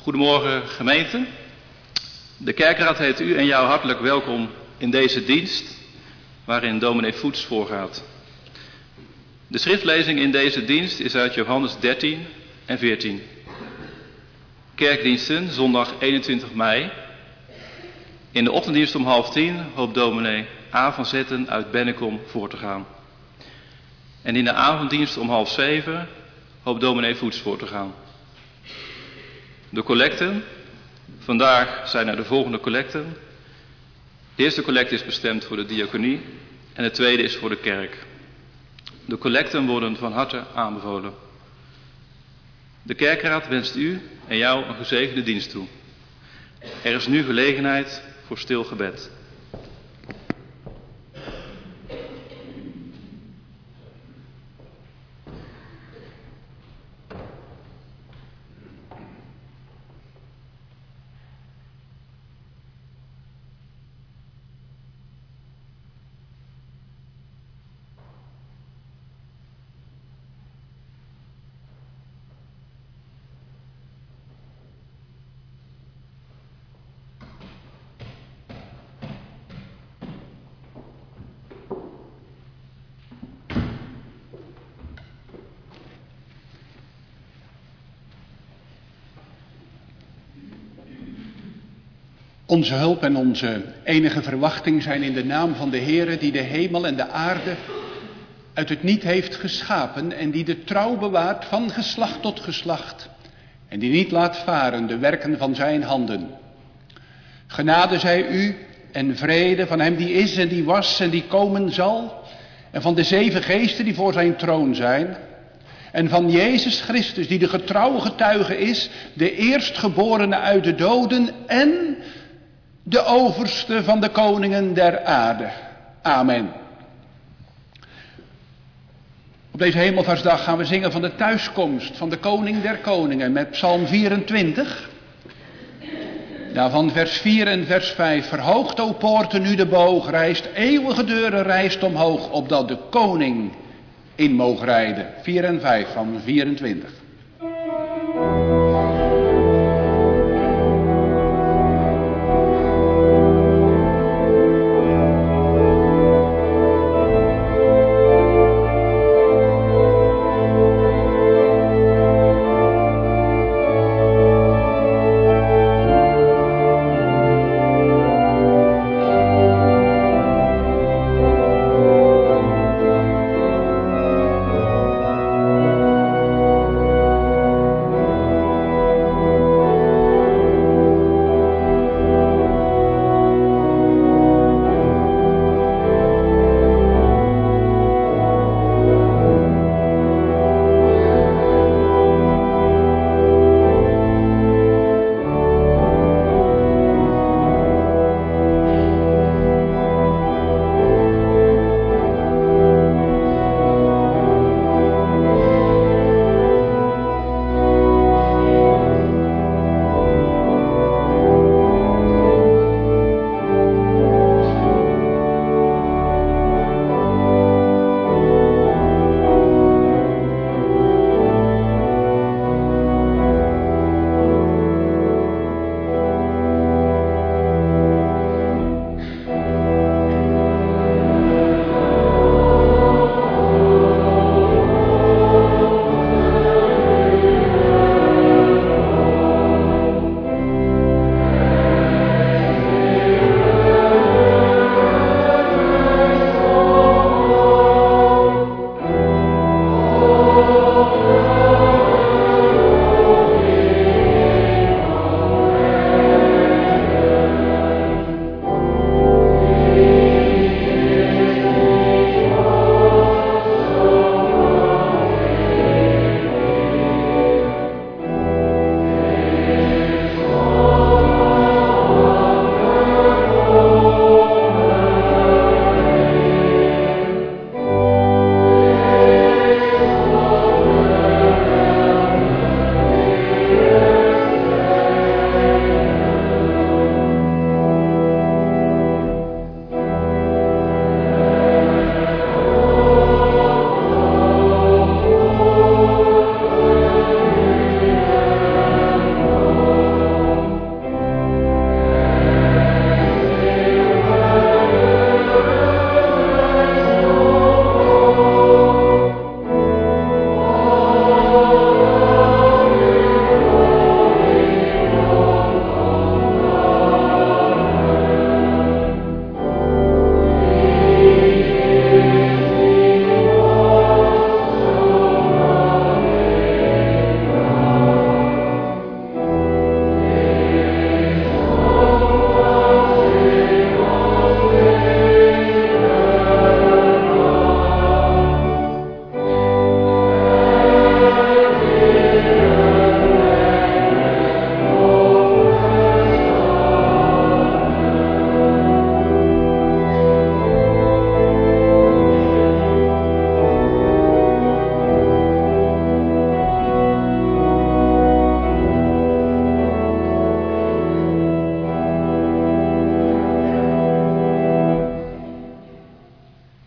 Goedemorgen gemeente. De kerkraad heet u en jou hartelijk welkom in deze dienst waarin dominee Voets voorgaat. De schriftlezing in deze dienst is uit Johannes 13 en 14. Kerkdiensten zondag 21 mei. In de ochtenddienst om 9:30 hoopt dominee A. van Zetten uit Bennekom voor te gaan. En in de avonddienst om 6:30 hoopt dominee Voets voor te gaan. De collecten. Vandaag zijn er de volgende collecten. De eerste collecte is bestemd voor de diaconie en de tweede is voor de kerk. De collecten worden van harte aanbevolen. De kerkraad wenst u en jou een gezegende dienst toe. Er is nu gelegenheid voor stil gebed. Onze hulp en onze enige verwachting zijn in de naam van de Heere die de hemel en de aarde uit het niet heeft geschapen en die de trouw bewaart van geslacht tot geslacht en die niet laat varen de werken van zijn handen. Genade zij u en vrede van hem die is en die was en die komen zal en van de 7 geesten die voor zijn troon zijn en van Jezus Christus die de getrouwe getuige is, de eerstgeborene uit de doden en de overste van de koningen der aarde. Amen. Op deze hemelvaartsdag gaan we zingen van de thuiskomst van de koning der koningen met Psalm 24. Daarvan vers 4 en vers 5. Verhoogt, o poorten, nu de boog, rijst, eeuwige deuren rijst omhoog, opdat de koning in moog rijden. 4 en 5 van 24.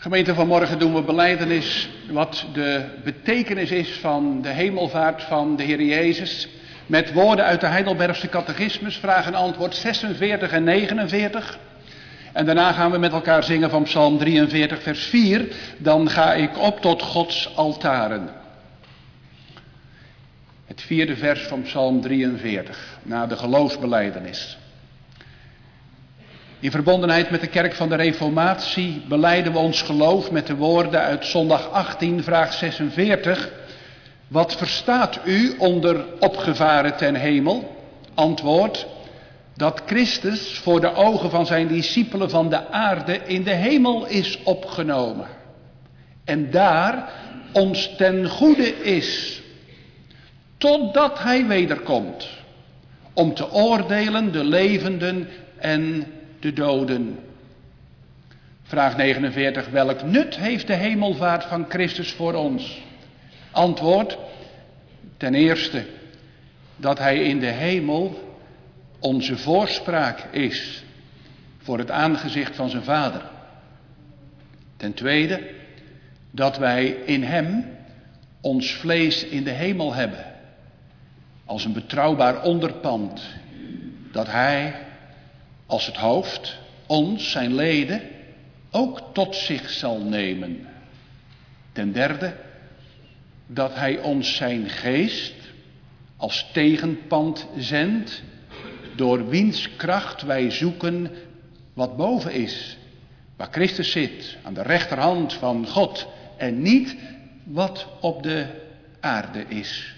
Gemeente, vanmorgen doen we belijdenis wat de betekenis is van de hemelvaart van de Heer Jezus. Met woorden uit de Heidelbergse catechismus, vraag en antwoord 46 en 49. En daarna gaan we met elkaar zingen van Psalm 43 vers 4. Dan ga ik op tot Gods altaren. Het 4e vers van Psalm 43, na de geloofsbelijdenis. In verbondenheid met de kerk van de Reformatie belijden we ons geloof met de woorden uit zondag 18, vraag 46. Wat verstaat u onder opgevaren ten hemel? Antwoord, dat Christus voor de ogen van zijn discipelen van de aarde in de hemel is opgenomen. En daar ons ten goede is, totdat hij wederkomt, om te oordelen de levenden en de doden. Vraag 49. Welk nut heeft de hemelvaart van Christus voor ons? Antwoord. Ten eerste dat hij in de hemel onze voorspraak is voor het aangezicht van zijn Vader. Ten tweede dat wij in hem ons vlees in de hemel hebben. Als een betrouwbaar onderpand dat hij als het hoofd, ons, zijn leden, ook tot zich zal nemen. Ten derde, dat hij ons zijn geest als tegenpand zendt, door wiens kracht wij zoeken wat boven is, waar Christus zit, aan de rechterhand van God, en niet wat op de aarde is.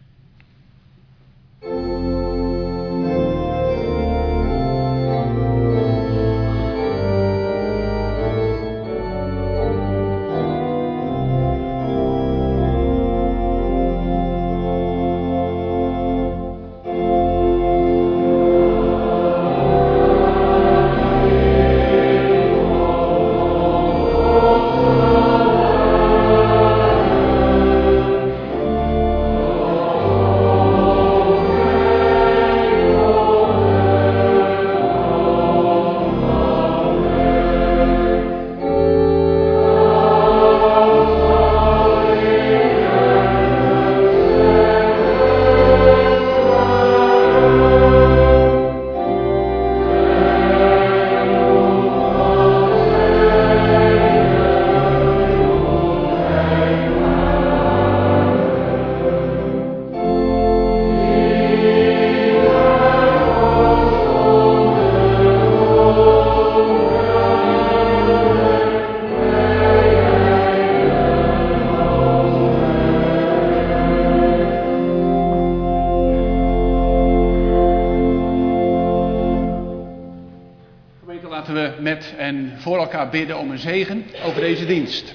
En voor elkaar bidden om een zegen over deze dienst.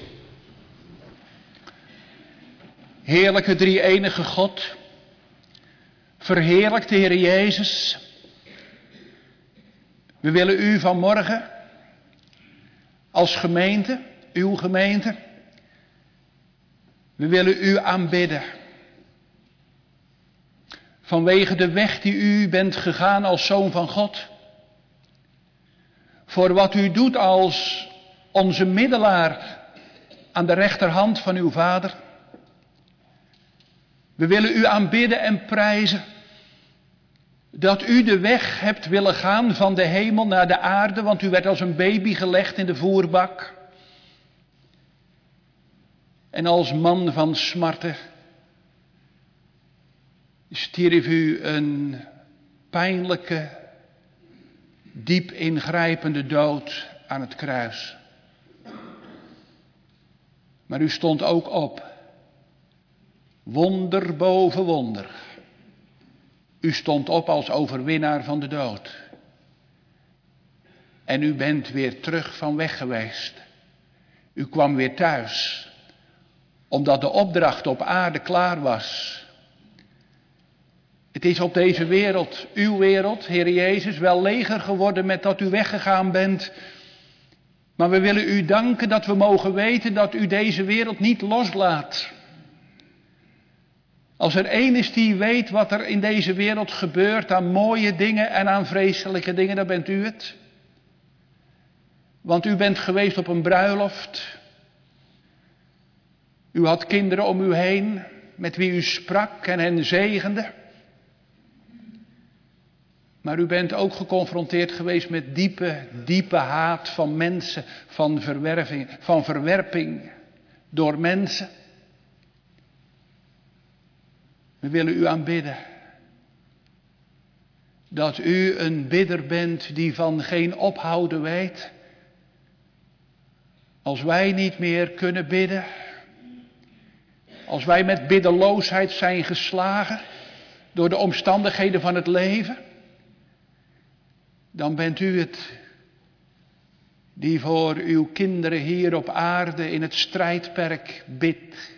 Heerlijke drie-enige God, verheerlijkte Heer Jezus. We willen u vanmorgen als gemeente, uw gemeente, we willen u aanbidden. Vanwege de weg die u bent gegaan als Zoon van God. Voor wat u doet als onze middelaar aan de rechterhand van uw Vader. We willen u aanbidden en prijzen. Dat u de weg hebt willen gaan van de hemel naar de aarde. Want u werd als een baby gelegd in de voerbak. En als man van smarten stierf u een pijnlijke, diep ingrijpende dood aan het kruis. Maar u stond ook op. Wonder boven wonder. U stond op als overwinnaar van de dood. En u bent weer terug van weg geweest. U kwam weer thuis. Omdat de opdracht op aarde klaar was. Het is op deze wereld, uw wereld, Heer Jezus, wel leger geworden met dat u weggegaan bent. Maar we willen u danken dat we mogen weten dat u deze wereld niet loslaat. Als er één is die weet wat er in deze wereld gebeurt aan mooie dingen en aan vreselijke dingen, dan bent u het. Want u bent geweest op een bruiloft U had kinderen om u heen met wie u sprak en hen zegende. Maar u bent ook geconfronteerd geweest met diepe haat van mensen, van verwerping door mensen. We willen u aanbidden. Dat u een bidder bent die van geen ophouden weet. Als wij niet meer kunnen bidden. Als wij met biddeloosheid zijn geslagen door de omstandigheden van het leven. Dan bent u het die voor uw kinderen hier op aarde in het strijdperk bidt.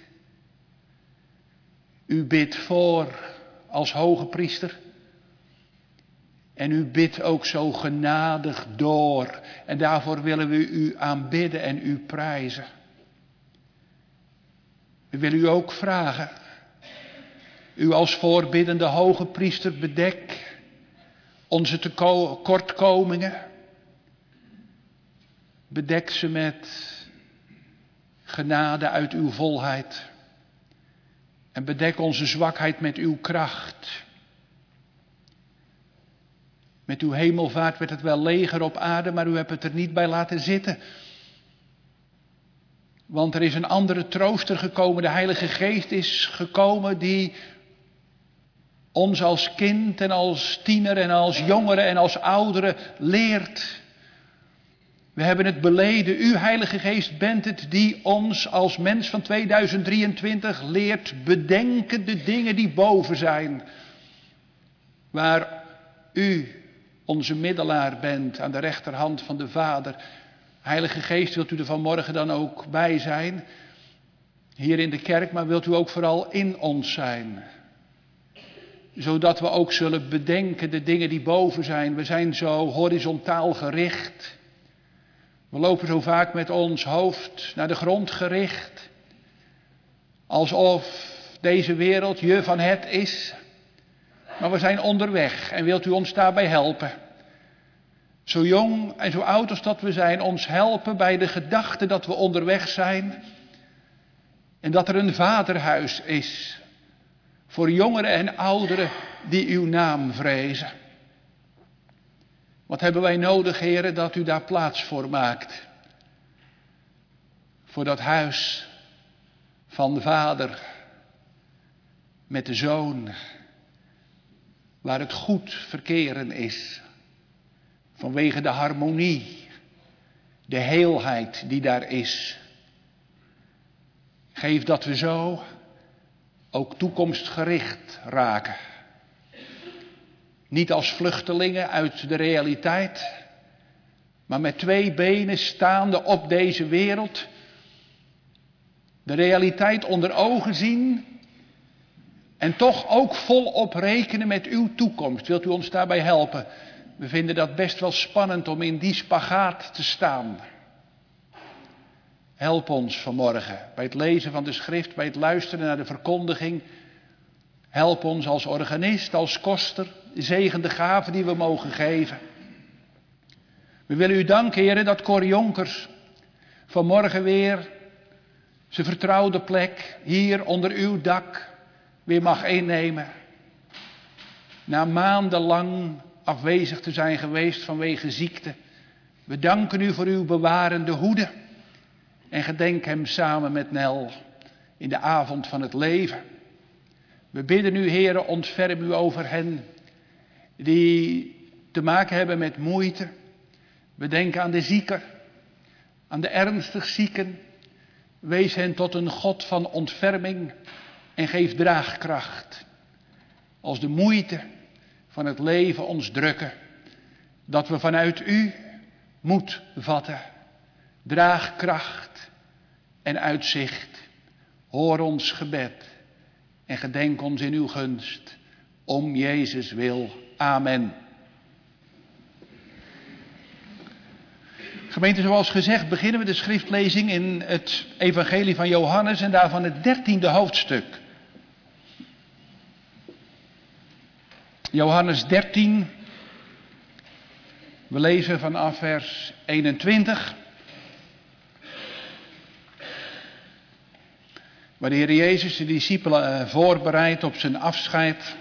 U bidt voor als hoge priester. En u bidt ook zo genadig door. En daarvoor willen we u aanbidden en u prijzen. We willen u ook vragen. U als voorbiddende hoge priester bedek onze tekortkomingen. Bedek ze met genade uit uw volheid. En bedek onze zwakheid met uw kracht. Met uw hemelvaart werd het wel leger op aarde, maar u hebt het er niet bij laten zitten. Want er is een andere trooster gekomen, de Heilige Geest is gekomen die ons als kind en als tiener en als jongere en als oudere leert. We hebben het beleden, u Heilige Geest bent het die ons als mens van 2023 leert bedenken de dingen die boven zijn. Waar u onze middelaar bent aan de rechterhand van de Vader. Heilige Geest, wilt u er vanmorgen dan ook bij zijn? Hier in de kerk, maar wilt u ook vooral in ons zijn? Zodat we ook zullen bedenken de dingen die boven zijn. We zijn zo horizontaal gericht. We lopen zo vaak met ons hoofd naar de grond gericht. Alsof deze wereld je van het is. Maar we zijn onderweg en wilt u ons daarbij helpen. Zo jong en zo oud als dat we zijn, ons helpen bij de gedachte dat we onderweg zijn. En dat er een vaderhuis is. Voor jongeren en ouderen die uw naam vrezen. Wat hebben wij nodig, heren, dat u daar plaats voor maakt. Voor dat huis van de Vader met de Zoon. Waar het goed verkeren is. Vanwege de harmonie, de heelheid die daar is. Geef dat we zo ook toekomstgericht raken. Niet als vluchtelingen uit de realiteit, maar met twee benen staande op deze wereld. De realiteit onder ogen zien en toch ook volop rekenen met uw toekomst. Wilt u ons daarbij helpen? We vinden dat best wel spannend om in die spagaat te staan. Help ons vanmorgen bij het lezen van de schrift, bij het luisteren naar de verkondiging. Help ons als organist, als koster, zegen de gaven die we mogen geven. We willen u danken, heren, dat Cor Jonkers vanmorgen weer zijn vertrouwde plek hier onder uw dak weer mag innemen. Na maandenlang afwezig te zijn geweest vanwege ziekte. We danken u voor uw bewarende hoede. En gedenk hem samen met Nel in de avond van het leven. We bidden u, Heere, ontferm u over hen die te maken hebben met moeite. We denken aan de zieken, aan de ernstig zieken. Wees hen tot een God van ontferming en geef draagkracht. Als de moeite van het leven ons drukken, dat we vanuit u moed vatten, draagkracht en uitzicht. Hoor ons gebed en gedenk ons in uw gunst, om Jezus wil. Amen. Gemeente, zoals gezegd beginnen we de schriftlezing in het evangelie van Johannes en daarvan het 13e hoofdstuk. Johannes 13, we lezen vanaf vers 21. waar de Heer Jezus de discipelen voorbereidt op zijn afscheid,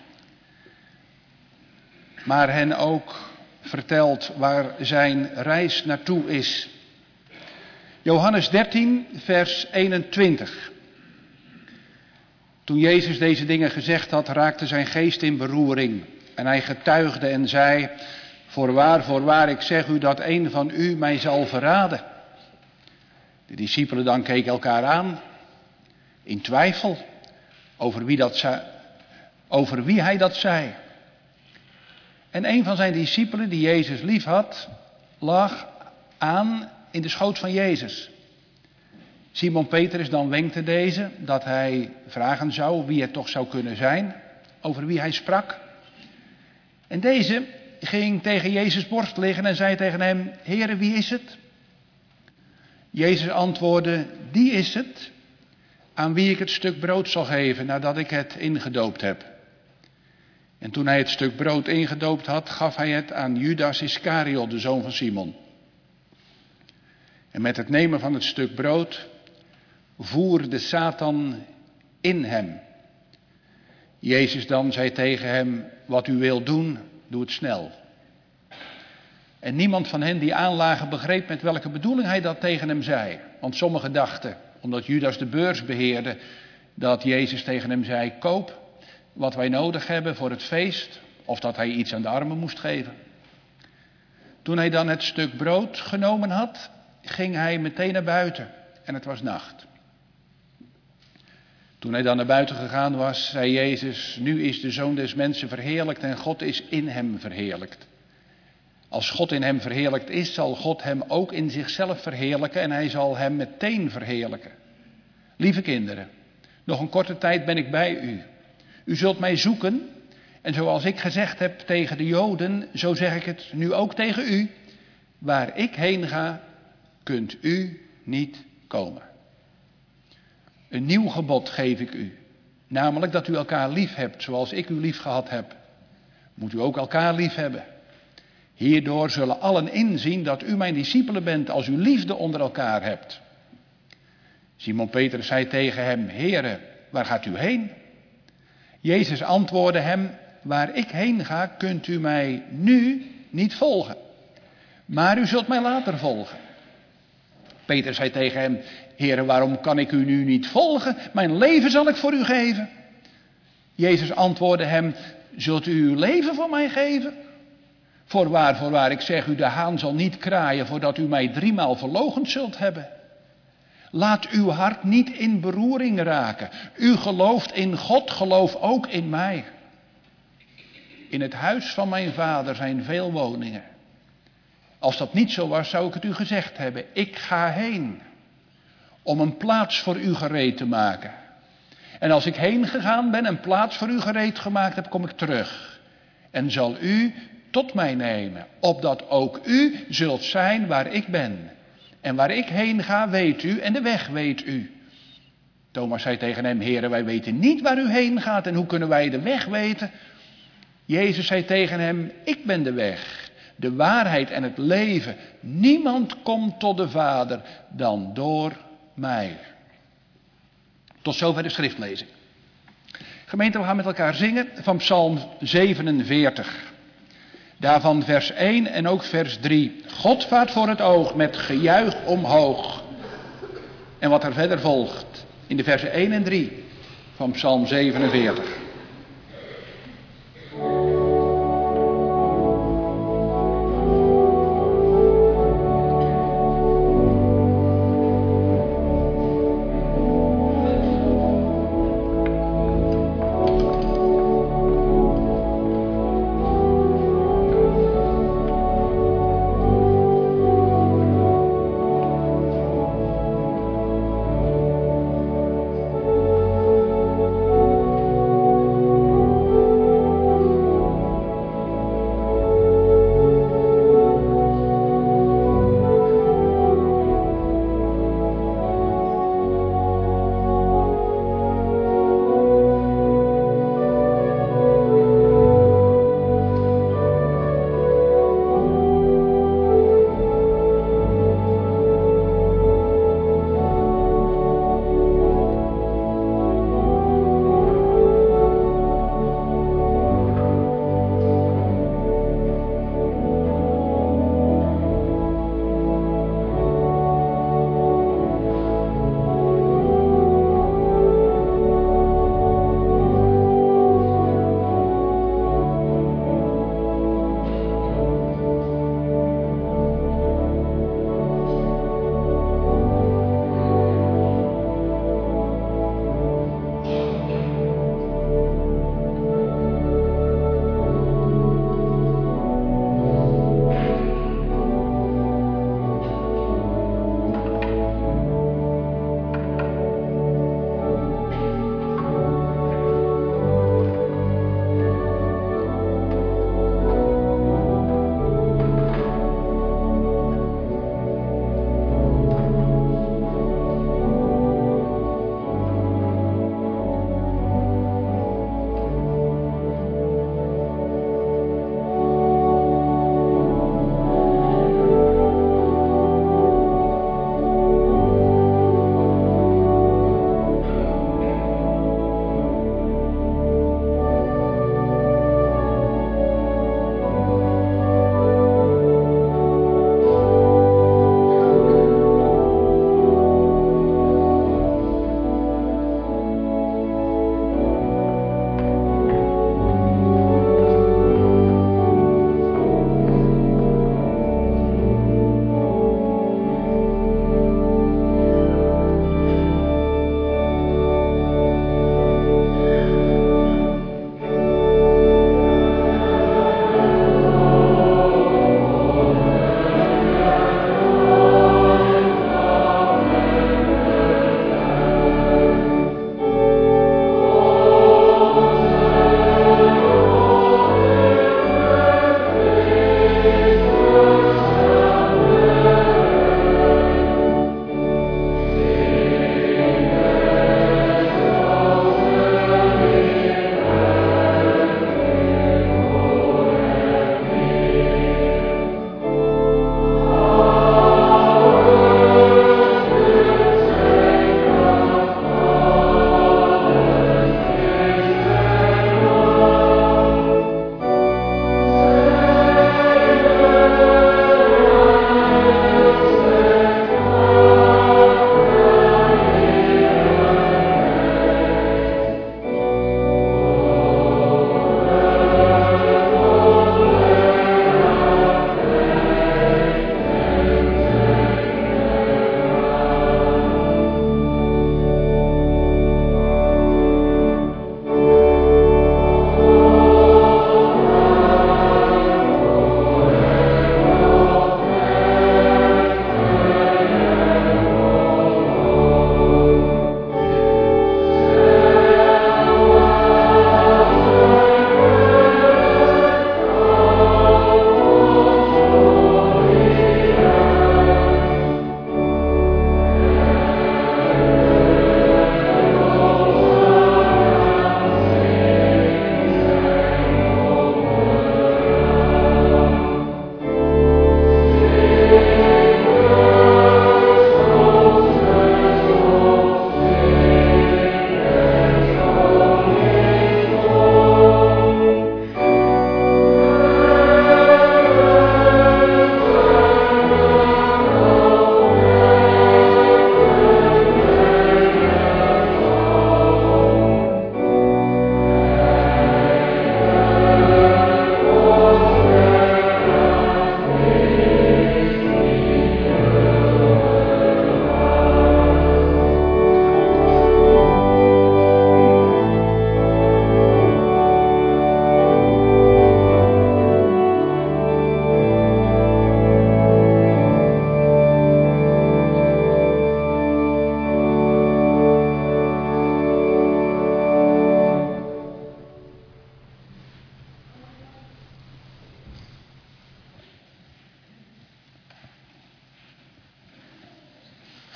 maar hen ook vertelt waar zijn reis naartoe is. Johannes 13, vers 21. Toen Jezus deze dingen gezegd had, raakte zijn geest in beroering. En hij getuigde en zei, voorwaar, ik zeg u dat een van u mij zal verraden. De discipelen dan keken elkaar aan, in twijfel over wie hij dat zei. En een van zijn discipelen, die Jezus lief had, lag aan in de schoot van Jezus. Simon Petrus dan wenkte deze dat hij vragen zou wie het toch zou kunnen zijn, over wie hij sprak. En deze ging tegen Jezus' borst liggen en zei tegen hem, Heere, wie is het? Jezus antwoordde, die is het, aan wie ik het stuk brood zal geven nadat ik het ingedoopt heb. En toen hij het stuk brood ingedoopt had, gaf hij het aan Judas Iscariot, de zoon van Simon. En met het nemen van het stuk brood voerde Satan in hem. Jezus dan zei tegen hem, wat u wilt doen, doe het snel. En niemand van hen die aanlagen begreep met welke bedoeling hij dat tegen hem zei. Want sommigen dachten, omdat Judas de beurs beheerde, dat Jezus tegen hem zei, koop wat wij nodig hebben voor het feest, of dat hij iets aan de armen moest geven. Toen hij dan het stuk brood genomen had, ging hij meteen naar buiten en het was nacht. Toen hij dan naar buiten gegaan was, zei Jezus, nu is de Zoon des Mensen verheerlijkt en God is in hem verheerlijkt. Als God in hem verheerlijkt is, zal God hem ook in zichzelf verheerlijken en hij zal hem meteen verheerlijken. Lieve kinderen, nog een korte tijd ben ik bij u. U zult mij zoeken en zoals ik gezegd heb tegen de Joden, zo zeg ik het nu ook tegen u. Waar ik heen ga, kunt u niet komen. Een nieuw gebod geef ik u, namelijk dat u elkaar lief hebt zoals ik u lief gehad heb. Moet u ook elkaar lief hebben. Hierdoor zullen allen inzien dat u mijn discipelen bent als u liefde onder elkaar hebt. Simon Petrus zei tegen hem, Heere, waar gaat u heen? Jezus antwoordde hem, waar ik heen ga, kunt u mij nu niet volgen. Maar u zult mij later volgen. Petrus zei tegen hem, Heere, waarom kan ik u nu niet volgen? Mijn leven zal ik voor u geven. Jezus antwoordde hem, zult u uw leven voor mij geven? Voorwaar, ik zeg u, de haan zal niet kraaien voordat u mij 3 maal verloochend zult hebben. Laat uw hart niet in beroering raken. U gelooft in God, geloof ook in mij. In het huis van mijn vader zijn veel woningen. Als dat niet zo was, zou ik het u gezegd hebben. Ik ga heen om een plaats voor u gereed te maken. En als ik heen gegaan ben en plaats voor u gereed gemaakt heb, kom ik terug. En zal u tot mij nemen, opdat ook u zult zijn waar ik ben. En waar ik heen ga, weet u, en de weg weet u. Thomas zei tegen hem, Heere, wij weten niet waar u heen gaat en hoe kunnen wij de weg weten? Jezus zei tegen hem, ik ben de weg, de waarheid en het leven. Niemand komt tot de Vader dan door mij. Tot zover de schriftlezing. Gemeente, we gaan met elkaar zingen van Psalm 47. Daarvan vers 1 en ook vers 3. God vaart voor het oog met gejuich omhoog. En wat er verder volgt in de versen 1 en 3 van Psalm 47.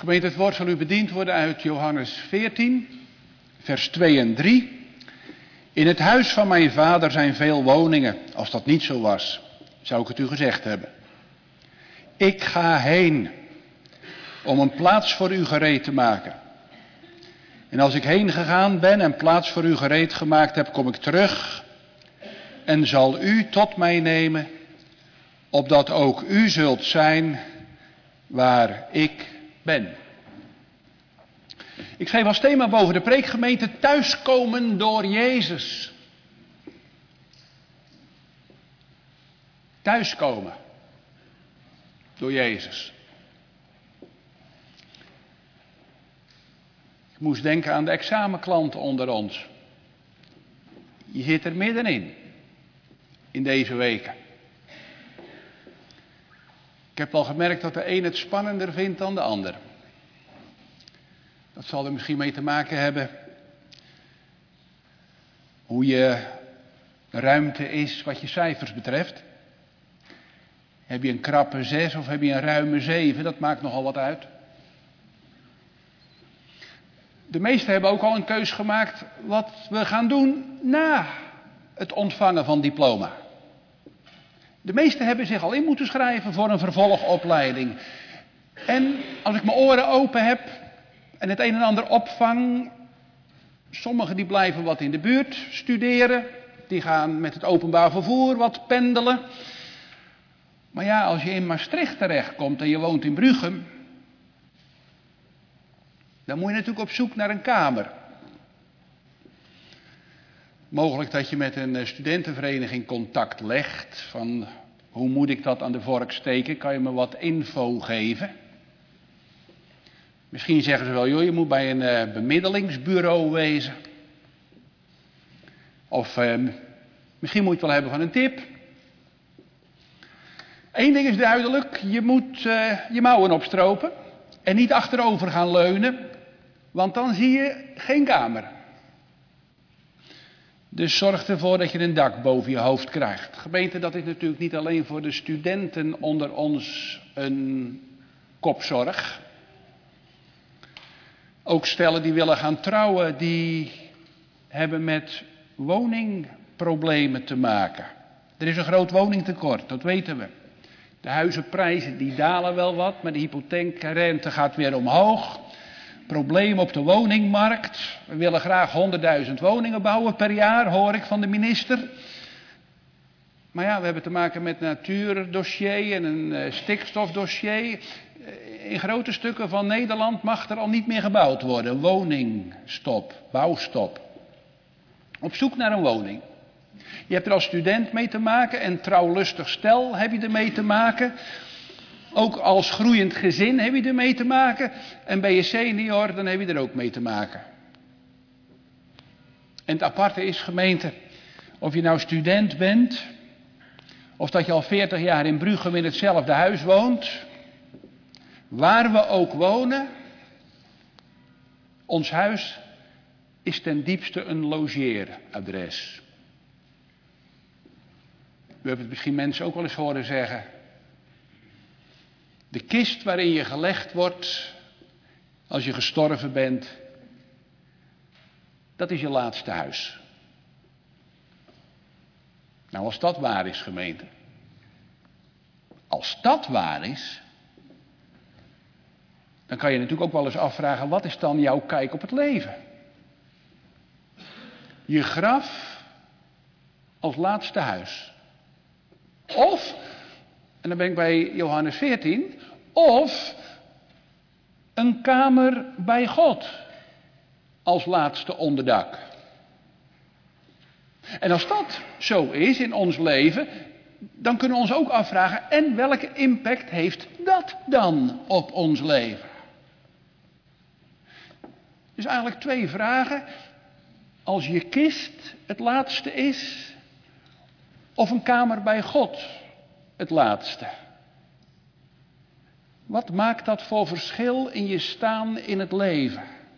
Gemeente, het woord zal u bediend worden uit Johannes 14, vers 2 en 3. In het huis van mijn vader zijn veel woningen. Als dat niet zo was, zou ik het u gezegd hebben. Ik ga heen om een plaats voor u gereed te maken. En als ik heen gegaan ben en plaats voor u gereed gemaakt heb, kom ik terug en zal u tot mij nemen, opdat ook u zult zijn waar ik ben. Ik schreef als thema boven de preekgemeente: thuiskomen door Jezus. Thuiskomen door Jezus. Ik moest denken aan de examenklanten onder ons. Je zit er middenin, in deze weken. Ik heb al gemerkt dat de een het spannender vindt dan de ander. Dat zal er misschien mee te maken hebben hoe je ruimte is wat je cijfers betreft. Heb je een krappe 6 of heb je een ruime 7? Dat maakt nogal wat uit. De meesten hebben ook al een keus gemaakt wat we gaan doen na het ontvangen van diploma. De meesten hebben zich al in moeten schrijven voor een vervolgopleiding. En als ik mijn oren open heb en het een en ander opvang, sommigen die blijven wat in de buurt studeren, die gaan met het openbaar vervoer wat pendelen. Maar ja, als je in Maastricht terechtkomt en je woont in Bruchem, dan moet je natuurlijk op zoek naar een kamer. Mogelijk dat je met een studentenvereniging contact legt. Van hoe moet ik dat aan de vork steken? Kan je me wat info geven? Misschien zeggen ze wel, joh, je moet bij een bemiddelingsbureau wezen. Of misschien moet je het wel hebben van een tip. Eén ding is duidelijk, je moet je mouwen opstropen en niet achterover gaan leunen, want dan zie je geen kamer. Dus zorg ervoor dat je een dak boven je hoofd krijgt. Gemeente, dat is natuurlijk niet alleen voor de studenten onder ons een kopzorg. Ook stellen die willen gaan trouwen, die hebben met woningproblemen te maken. Er is een groot woningtekort, dat weten we. De huizenprijzen die dalen wel wat, maar de hypotheekrente gaat weer omhoog. Probleem op de woningmarkt. We willen graag 100.000 woningen bouwen per jaar, hoor ik van de minister. Maar ja, we hebben te maken met een natuurdossier en een stikstofdossier. In grote stukken van Nederland mag er al niet meer gebouwd worden. Woningstop, bouwstop. Op zoek naar een woning. Je hebt er als student mee te maken en trouwlustig stel heb je er mee te maken. Ook als groeiend gezin heb je er mee te maken. En ben je senior, dan heb je er ook mee te maken. En het aparte is, gemeente, of je nou student bent, of dat je al 40 jaar in Bruchem in hetzelfde huis woont. Waar we ook wonen, ons huis is ten diepste een logeeradres. U hebt het misschien mensen ook wel eens horen zeggen. De kist waarin je gelegd wordt als je gestorven bent, dat is je laatste huis. Nou, als dat waar is, gemeente. Als dat waar is, dan kan je natuurlijk ook wel eens afvragen, wat is dan jouw kijk op het leven? Je graf als laatste huis. Of, en dan ben ik bij Johannes 14, of een kamer bij God als laatste onderdak. En als dat zo is in ons leven, dan kunnen we ons ook afvragen, en welke impact heeft dat dan op ons leven? Dus eigenlijk 2 vragen. Als je kist het laatste is, of een kamer bij God het laatste. Wat maakt dat voor verschil in je staan in het leven?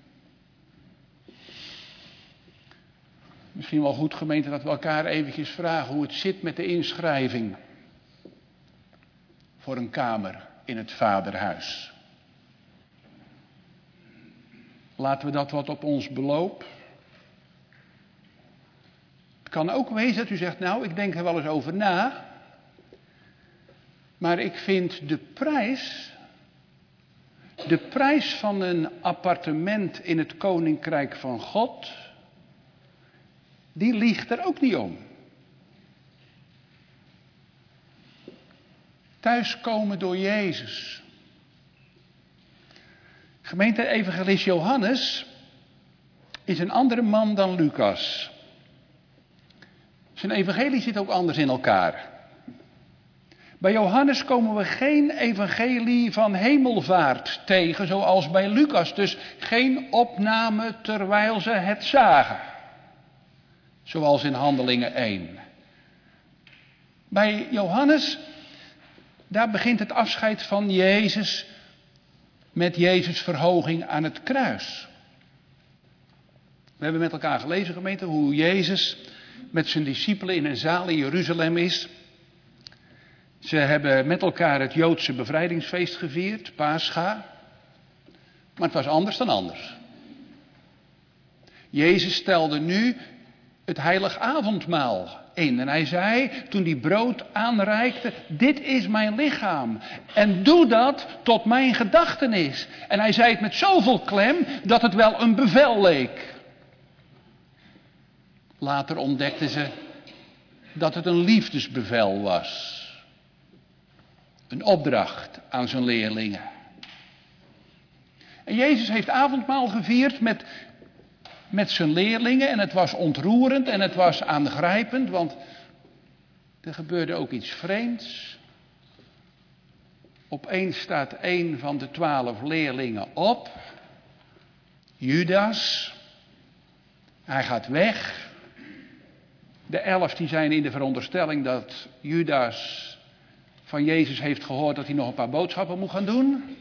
Misschien wel goed, gemeente, dat we elkaar eventjes vragen hoe het zit met de inschrijving voor een kamer in het vaderhuis. Laten we dat wat op ons beloop. Het kan ook wezen dat u zegt, nou, ik denk er wel eens over na. Maar ik vind de prijs van een appartement in het Koninkrijk van God, die liegt er ook niet om. Thuiskomen door Jezus. Gemeente-evangelist Johannes is een andere man dan Lucas. Zijn evangelie zit ook anders in elkaar. Bij Johannes komen we geen evangelie van hemelvaart tegen, zoals bij Lucas. Dus geen opname terwijl ze het zagen. Zoals in Handelingen 1. Bij Johannes, daar begint het afscheid van Jezus met Jezus' verhoging aan het kruis. We hebben met elkaar gelezen, gemeente, hoe Jezus met zijn discipelen in een zaal in Jeruzalem is. Ze hebben met elkaar het Joodse bevrijdingsfeest gevierd, Pascha. Maar het was anders dan anders. Jezus stelde nu het heilig avondmaal in. En hij zei, toen hij brood aanreikte, dit is mijn lichaam. En doe dat tot mijn gedachtenis. En hij zei het met zoveel klem dat het wel een bevel leek. Later ontdekten ze dat het een liefdesbevel was. Een opdracht aan zijn leerlingen. En Jezus heeft avondmaal gevierd met zijn leerlingen. En het was ontroerend en het was aangrijpend. Want er gebeurde ook iets vreemds. Opeens staat een van de 12 leerlingen op. Judas. Hij gaat weg. De 11 die zijn in de veronderstelling dat Judas van Jezus heeft gehoord dat hij nog een paar boodschappen moet gaan doen.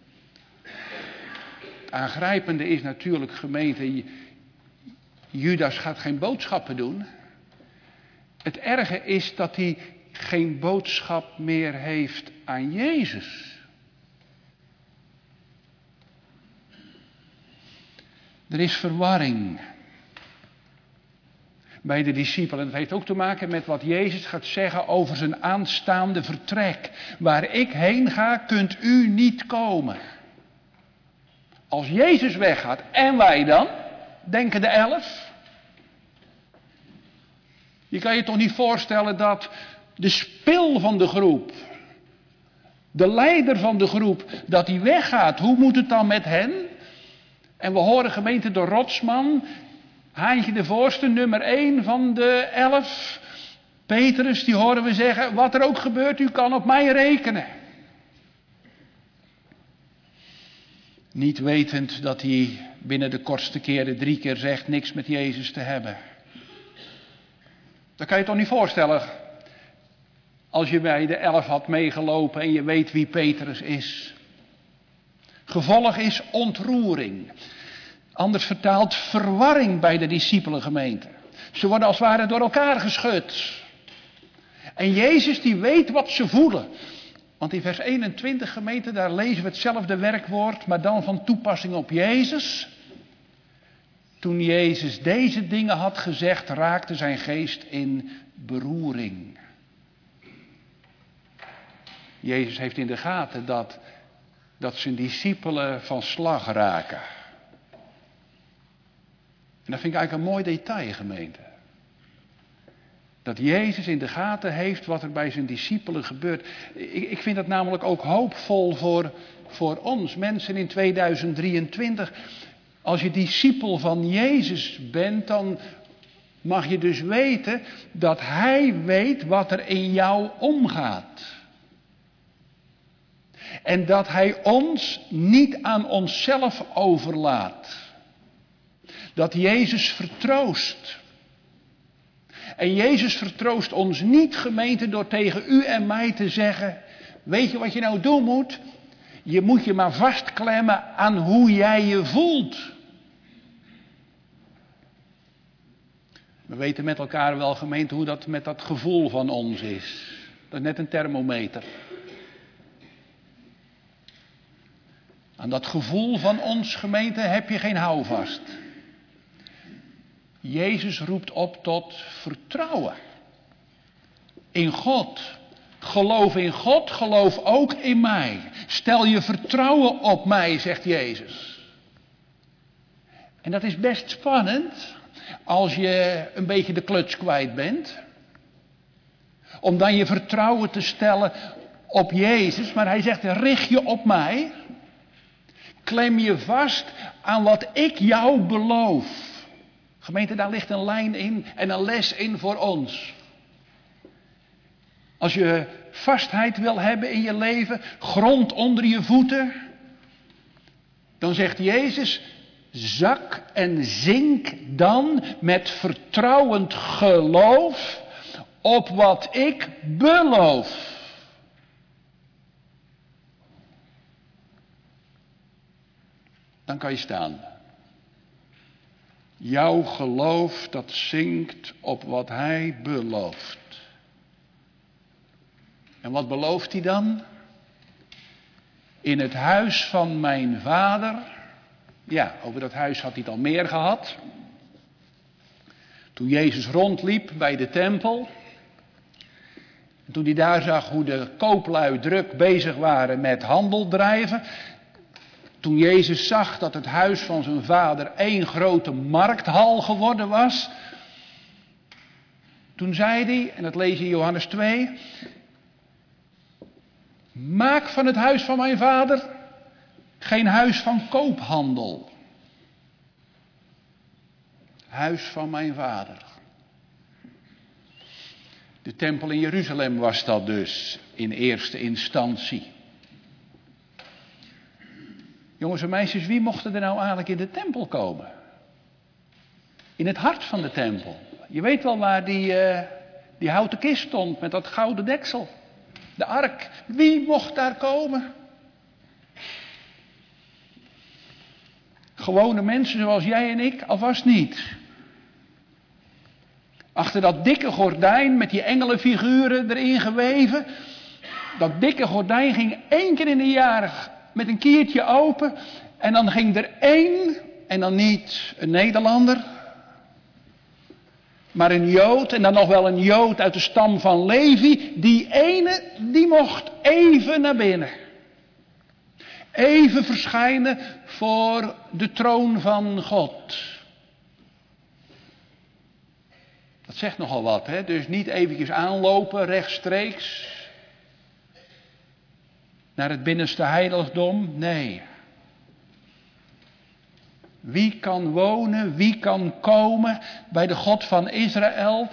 Het aangrijpende is natuurlijk, gemeente, Judas gaat geen boodschappen doen. Het erge is dat hij geen boodschap meer heeft aan Jezus. Er is verwarring bij de discipelen. Dat heeft ook te maken met wat Jezus gaat zeggen over zijn aanstaande vertrek. Waar ik heen ga, kunt u niet komen. Als Jezus weggaat, en wij dan? Denken de 11. Je kan je toch niet voorstellen dat de spil van de groep, de leider van de groep, dat hij weggaat. Hoe moet het dan met hen? En we horen, gemeente, de Rotsman, Haantje de Voorste, nummer 1 van de 11. Petrus, die horen we zeggen, wat er ook gebeurt, u kan op mij rekenen. Niet wetend dat hij binnen de kortste keren 3 keer zegt niks met Jezus te hebben. Dat kan je toch niet voorstellen. Als je bij de 11 had meegelopen en je weet wie Petrus is. Gevolg is ontroering. Anders vertaald verwarring bij de discipelengemeente. Ze worden als het ware door elkaar geschud. En Jezus die weet wat ze voelen. Want in vers 21 gemeente, daar lezen we hetzelfde werkwoord, maar dan van toepassing op Jezus. Toen Jezus deze dingen had gezegd, raakte zijn geest in beroering. Jezus heeft in de gaten dat zijn discipelen van slag raken. En dat vind ik eigenlijk een mooi detail, gemeente. Dat Jezus in de gaten heeft wat er bij zijn discipelen gebeurt. Ik vind dat namelijk ook hoopvol voor ons, mensen in 2023. Als je discipel van Jezus bent, dan mag je dus weten dat Hij weet wat er in jou omgaat. En dat Hij ons niet aan onszelf overlaat. Dat Jezus vertroost. En Jezus vertroost ons niet, gemeente, door tegen u en mij te zeggen, weet je wat je nou doen moet? Je moet je maar vastklemmen aan hoe jij je voelt. We weten met elkaar wel, gemeente, hoe dat met dat gevoel van ons is. Dat is net een thermometer. Aan dat gevoel van ons, gemeente, heb je geen houvast. Jezus roept op tot vertrouwen. In God. Geloof in God, geloof ook in mij. Stel je vertrouwen op mij, zegt Jezus. En dat is best spannend als je een beetje de kluts kwijt bent. Om dan je vertrouwen te stellen op Jezus. Maar hij zegt, richt je op mij. Klem je vast aan wat ik jou beloof. Gemeente, daar ligt een lijn in en een les in voor ons. Als je vastheid wil hebben in je leven, grond onder je voeten, dan zegt Jezus, zak en zink dan met vertrouwend geloof op wat ik beloof. Dan kan je staan. Jouw geloof dat zinkt op wat hij belooft. En wat belooft hij dan? In het huis van mijn vader. Ja, over dat huis had hij het al meer gehad. Toen Jezus rondliep bij de tempel. En toen hij daar zag hoe de kooplui druk bezig waren met handel drijven. Toen Jezus zag dat het huis van zijn vader één grote markthal geworden was. Toen zei hij, en dat lees je in Johannes 2. Maak van het huis van mijn vader geen huis van koophandel. Huis van mijn vader. De tempel in Jeruzalem was dat dus in eerste instantie. Jongens en meisjes, wie mochten er nou eigenlijk in de tempel komen? In het hart van de tempel. Je weet wel waar die houten kist stond met dat gouden deksel. De ark. Wie mocht daar komen? Gewone mensen zoals jij en ik alvast niet. Achter dat dikke gordijn met die engelenfiguren erin geweven. Dat dikke gordijn ging 1 keer in een jaar met een kiertje open. En dan ging er 1, en dan niet een Nederlander, maar een Jood, en dan nog wel een Jood uit de stam van Levi. Die ene, die mocht even naar binnen. Even verschijnen voor de troon van God. Dat zegt nogal wat, hè? Dus niet eventjes aanlopen rechtstreeks naar het binnenste heiligdom. Nee. Wie kan wonen, wie kan komen bij de God van Israël?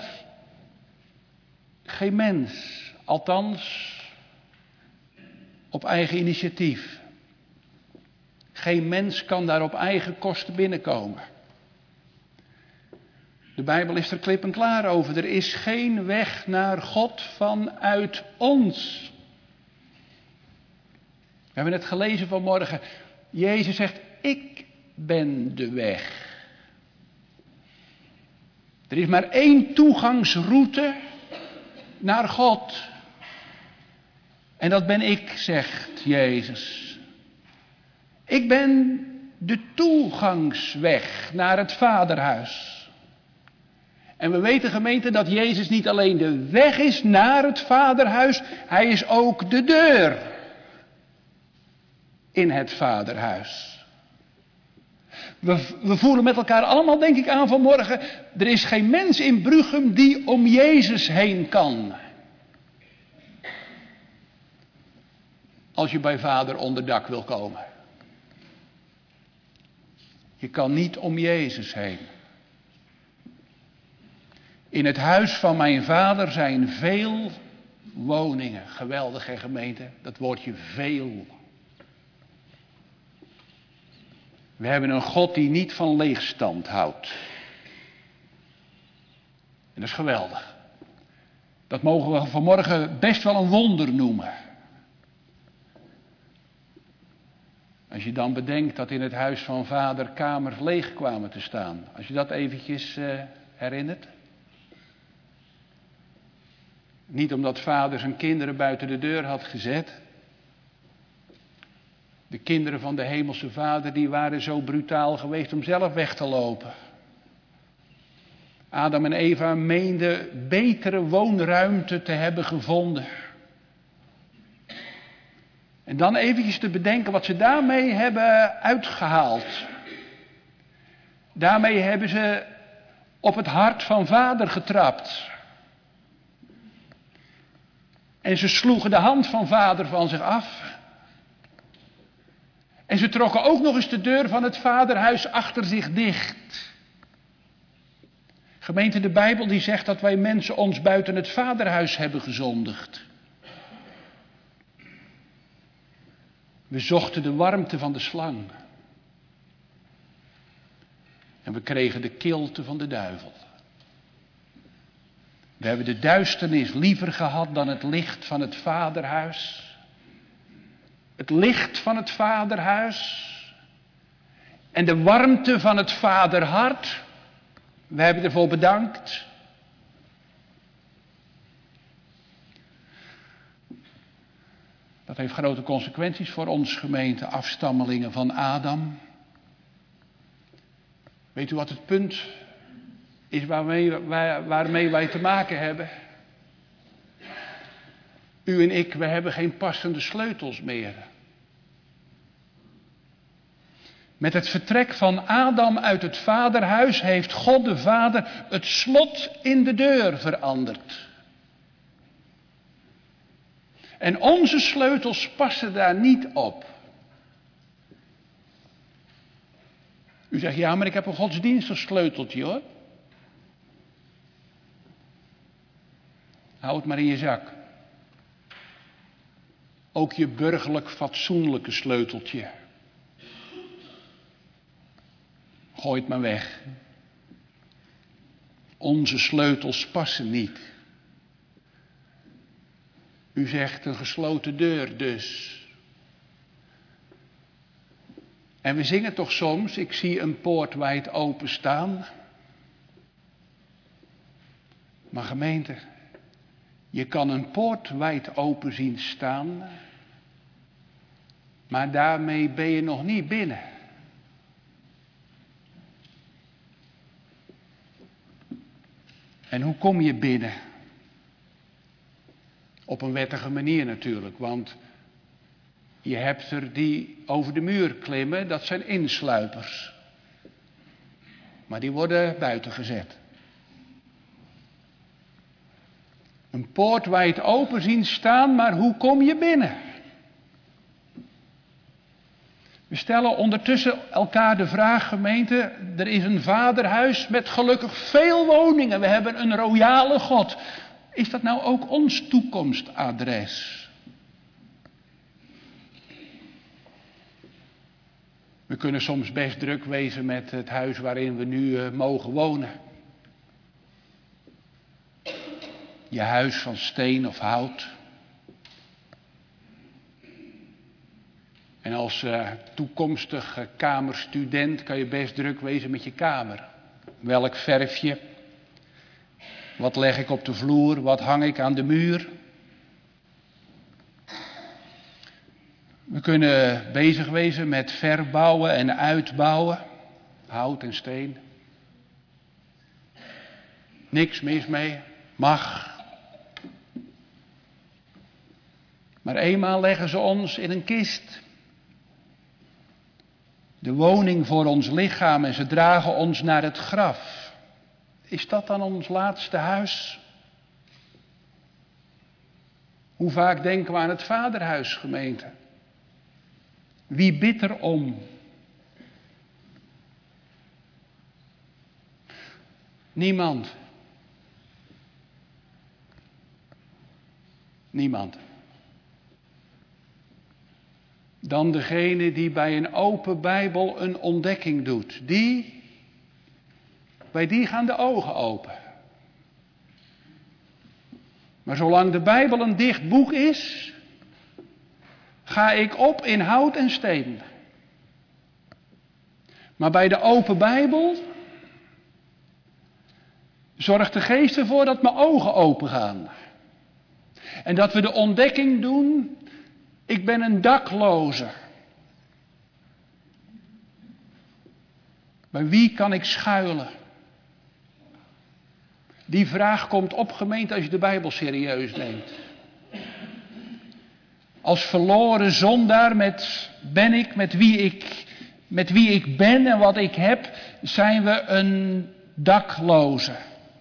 Geen mens, althans op eigen initiatief. Geen mens kan daar op eigen kosten binnenkomen. De Bijbel is er klip en klaar over. Er is geen weg naar God vanuit ons. We hebben het gelezen vanmorgen. Jezus zegt, ik ben de weg. Er is maar 1 toegangsroute naar God. En dat ben ik, zegt Jezus. Ik ben de toegangsweg naar het Vaderhuis. En we weten, gemeente, dat Jezus niet alleen de weg is naar het Vaderhuis. Hij is ook de deur in het Vaderhuis. We voelen met elkaar allemaal, denk ik, aan vanmorgen. Er is geen mens in Bruchem die om Jezus heen kan. Als je bij Vader onder dak wil komen. Je kan niet om Jezus heen. In het huis van mijn vader zijn veel woningen. Geweldig, hè, gemeente? Dat woordje veel. We hebben een God die niet van leegstand houdt. En dat is geweldig. Dat mogen we vanmorgen best wel een wonder noemen. Als je dan bedenkt dat in het huis van vader kamers leeg kwamen te staan. Als je dat eventjes herinnert. Niet omdat vader zijn kinderen buiten de deur had gezet. De kinderen van de Hemelse Vader, die waren zo brutaal geweest om zelf weg te lopen. Adam en Eva meenden betere woonruimte te hebben gevonden. En dan eventjes te bedenken wat ze daarmee hebben uitgehaald. Daarmee hebben ze op het hart van Vader getrapt. En ze sloegen de hand van Vader van zich af. En ze trokken ook nog eens de deur van het vaderhuis achter zich dicht. Gemeente, de Bijbel die zegt dat wij mensen ons buiten het vaderhuis hebben gezondigd. We zochten de warmte van de slang. En we kregen de kilte van de duivel. We hebben de duisternis liever gehad dan het licht van het vaderhuis. Het licht van het vaderhuis. En de warmte van het vaderhart. We hebben ervoor bedankt. Dat heeft grote consequenties voor ons, gemeente, afstammelingen van Adam. Weet u wat het punt is waarmee wij te maken hebben? U en ik, we hebben geen passende sleutels meer. Met het vertrek van Adam uit het vaderhuis heeft God de Vader het slot in de deur veranderd. En onze sleutels passen daar niet op. U zegt, ja, maar ik heb een godsdienstig sleuteltje, hoor. Hou het maar in je zak. Ook je burgerlijk fatsoenlijke sleuteltje. Gooi het maar weg. Onze sleutels passen niet. U zegt een gesloten deur dus. En we zingen toch soms, ik zie een poort wijd open staan. Maar gemeente, je kan een poort wijd open zien staan. Maar daarmee ben je nog niet binnen. En hoe kom je binnen? Op een wettige manier natuurlijk, want je hebt er die over de muur klimmen, dat zijn insluipers. Maar die worden buiten gezet. Een poort wijd open zien staan, maar hoe kom je binnen? We stellen ondertussen elkaar de vraag, gemeente, er is een vaderhuis met gelukkig veel woningen. We hebben een royale God. Is dat nou ook ons toekomstadres? We kunnen soms best druk wezen met het huis waarin we nu mogen wonen. Je huis van steen of hout. En als toekomstig kamerstudent kan je best druk wezen met je kamer. Welk verfje? Wat leg ik op de vloer? Wat hang ik aan de muur? We kunnen bezig wezen met verbouwen en uitbouwen. Hout en steen. Niks mis mee. Mag. Maar eenmaal leggen ze ons in een kist. De woning voor ons lichaam en ze dragen ons naar het graf. Is dat dan ons laatste huis? Hoe vaak denken we aan het vaderhuis, gemeente? Wie bidt er om? Niemand. Niemand. Dan degene die bij een open Bijbel een ontdekking doet. Bij die gaan de ogen open. Maar zolang de Bijbel een dicht boek is, ga ik op in hout en steen. Maar bij de open Bijbel zorgt de Geest ervoor dat mijn ogen open gaan. En dat we de ontdekking doen, ik ben een dakloze. Bij wie kan ik schuilen? Die vraag komt op, gemeente, als je de Bijbel serieus neemt. Als verloren zondaar met wie ik ben en wat ik heb, zijn we een dakloze.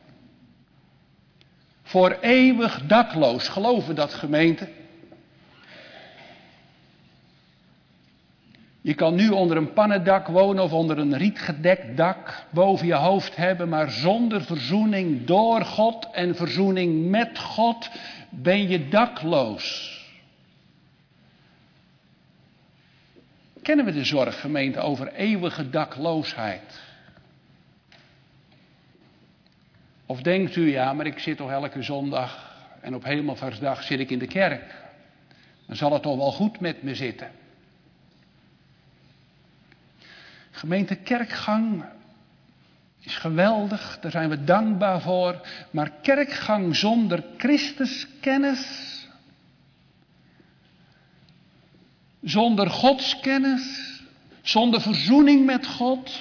Voor eeuwig dakloos. Geloven we dat, gemeente? Je kan nu onder een pannendak wonen of onder een rietgedekt dak boven je hoofd hebben, maar zonder verzoening door God en verzoening met God ben je dakloos. Kennen we de zorg, gemeente, over eeuwige dakloosheid? Of denkt u, ja, maar ik zit toch elke zondag en op Hemelvaartsdag zit ik in de kerk. Dan zal het toch wel goed met me zitten. Gemeente, kerkgang is geweldig, daar zijn we dankbaar voor. Maar kerkgang zonder Christuskennis, zonder godskennis, zonder verzoening met God,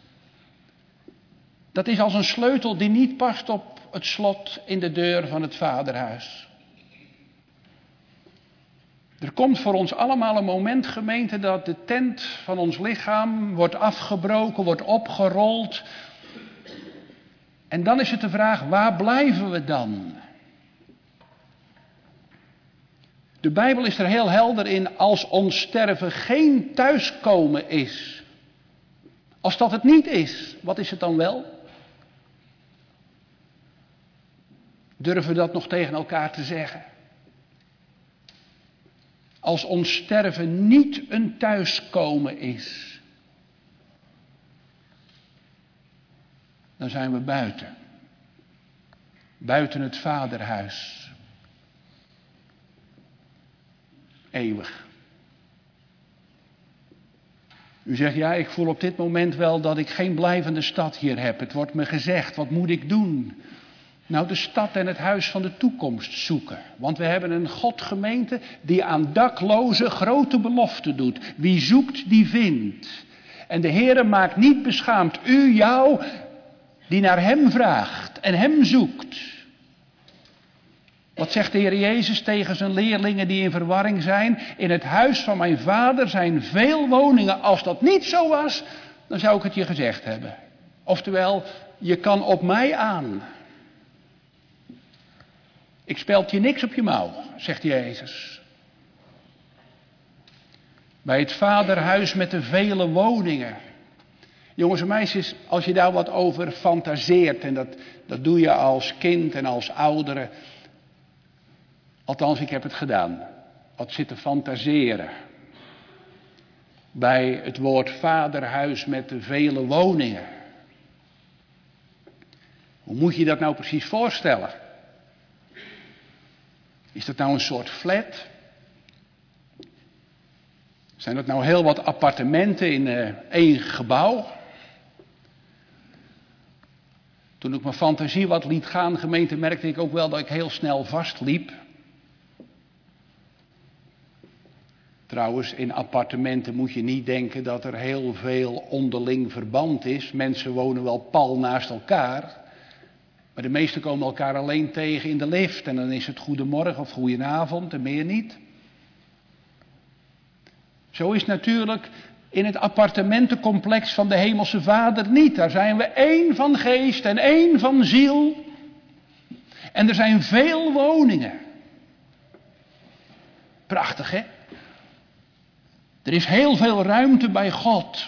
dat is als een sleutel die niet past op het slot in de deur van het vaderhuis. Er komt voor ons allemaal een moment, gemeente, dat de tent van ons lichaam wordt afgebroken, wordt opgerold. En dan is het de vraag, waar blijven we dan? De Bijbel is er heel helder in, als ons sterven geen thuiskomen is. Als dat het niet is, wat is het dan wel? Durven we dat nog tegen elkaar te zeggen? Als ons sterven niet een thuiskomen is, dan zijn we buiten. Buiten het vaderhuis. Eeuwig. U zegt, ja, ik voel op dit moment wel dat ik geen blijvende stad hier heb. Het wordt me gezegd, wat moet ik doen? Nou, de stad en het huis van de toekomst zoeken. Want we hebben een Godgemeente die aan daklozen grote beloften doet. Wie zoekt, die vindt. En de Heere maakt niet beschaamd jou die naar hem vraagt en hem zoekt. Wat zegt de Heer Jezus tegen zijn leerlingen die in verwarring zijn? In het huis van mijn vader zijn veel woningen. Als dat niet zo was, dan zou ik het je gezegd hebben. Oftewel, je kan op mij aan. Ik speld je niks op je mouw, zegt Jezus. Bij het vaderhuis met de vele woningen. Jongens en meisjes, als je daar wat over fantaseert, en dat doe je als kind en als oudere. Althans, ik heb het gedaan. Wat zitten fantaseren. Bij het woord vaderhuis met de vele woningen. Hoe moet je dat nou precies voorstellen? Is dat nou een soort flat? Zijn dat nou heel wat appartementen in één gebouw? Toen ik mijn fantasie wat liet gaan, gemeente, merkte ik ook wel dat ik heel snel vastliep. Trouwens, in appartementen moet je niet denken dat er heel veel onderling verband is. Mensen wonen wel pal naast elkaar. Maar de meesten komen elkaar alleen tegen in de lift. En dan is het goedemorgen of goedenavond en meer niet. Zo is natuurlijk in het appartementencomplex van de Hemelse Vader niet. Daar zijn we één van geest en één van ziel. En er zijn veel woningen. Prachtig, hè? Er is heel veel ruimte bij God.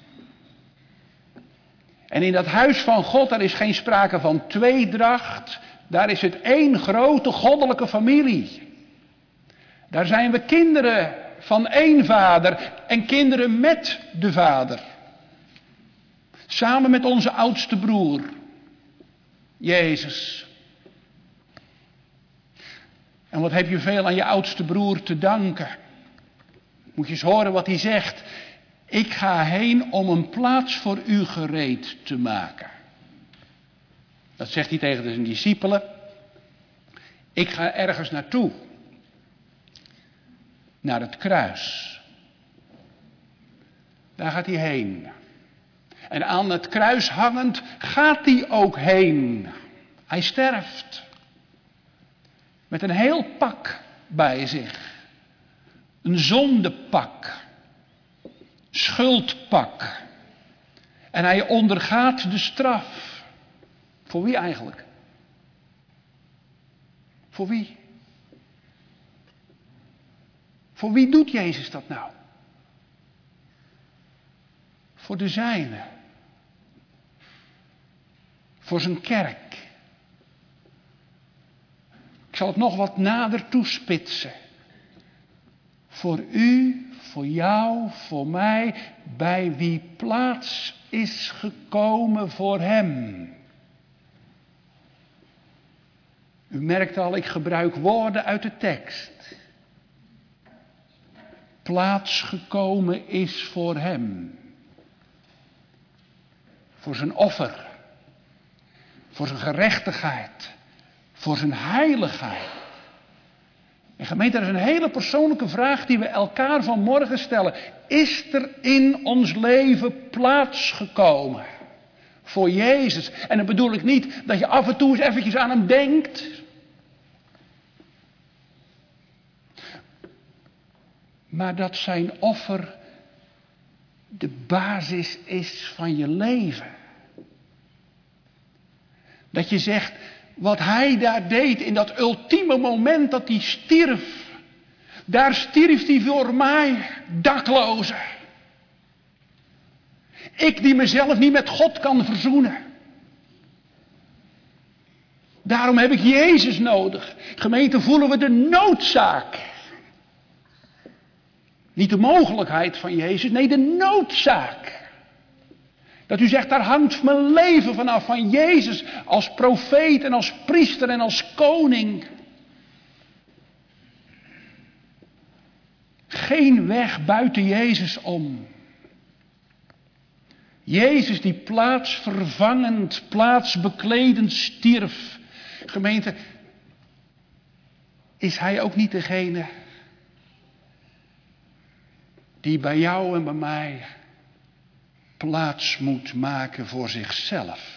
En in dat huis van God, daar is geen sprake van tweedracht. Daar is het één grote goddelijke familie. Daar zijn we kinderen van één vader en kinderen met de vader. Samen met onze oudste broer, Jezus. En wat heb je veel aan je oudste broer te danken. Moet je eens horen wat hij zegt. Ik ga heen om een plaats voor u gereed te maken. Dat zegt hij tegen zijn discipelen. Ik ga ergens naartoe. Naar het kruis. Daar gaat hij heen. En aan het kruis hangend gaat hij ook heen. Hij sterft. Met een heel pak bij zich. Een zondepak. Schuldpak. En hij ondergaat de straf. Voor wie eigenlijk? Voor wie? Voor wie doet Jezus dat nou? Voor de zijnen. Voor zijn kerk. Ik zal het nog wat nader toespitsen. Voor u, voor jou, voor mij, bij wie plaats is gekomen voor hem. U merkt al, ik gebruik woorden uit de tekst. Plaats gekomen is voor hem. Voor zijn offer. Voor zijn gerechtigheid. Voor zijn heiligheid. En gemeente, dat is een hele persoonlijke vraag die we elkaar vanmorgen stellen. Is er in ons leven plaats gekomen voor Jezus? En dan bedoel ik niet dat je af en toe eens eventjes aan hem denkt. Maar dat zijn offer de basis is van je leven. Dat je zegt, wat hij daar deed in dat ultieme moment dat hij stierf. Daar stierf hij voor mij, dakloze. Ik die mezelf niet met God kan verzoenen. Daarom heb ik Jezus nodig. Gemeente, voelen we de noodzaak. Niet de mogelijkheid van Jezus, nee de noodzaak. Dat u zegt, daar hangt mijn leven vanaf, van Jezus als profeet en als priester en als koning. Geen weg buiten Jezus om. Jezus die plaatsvervangend, plaatsbekledend stierf. Gemeente, is hij ook niet degene die bij jou en bij mij plaats moet maken voor zichzelf?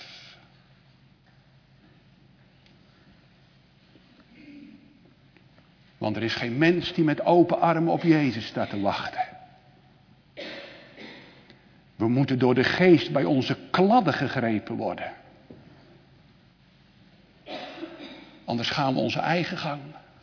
Want er is geen mens die met open armen op Jezus staat te wachten. We moeten door de geest bij onze kladden gegrepen worden. Anders gaan we onze eigen gang.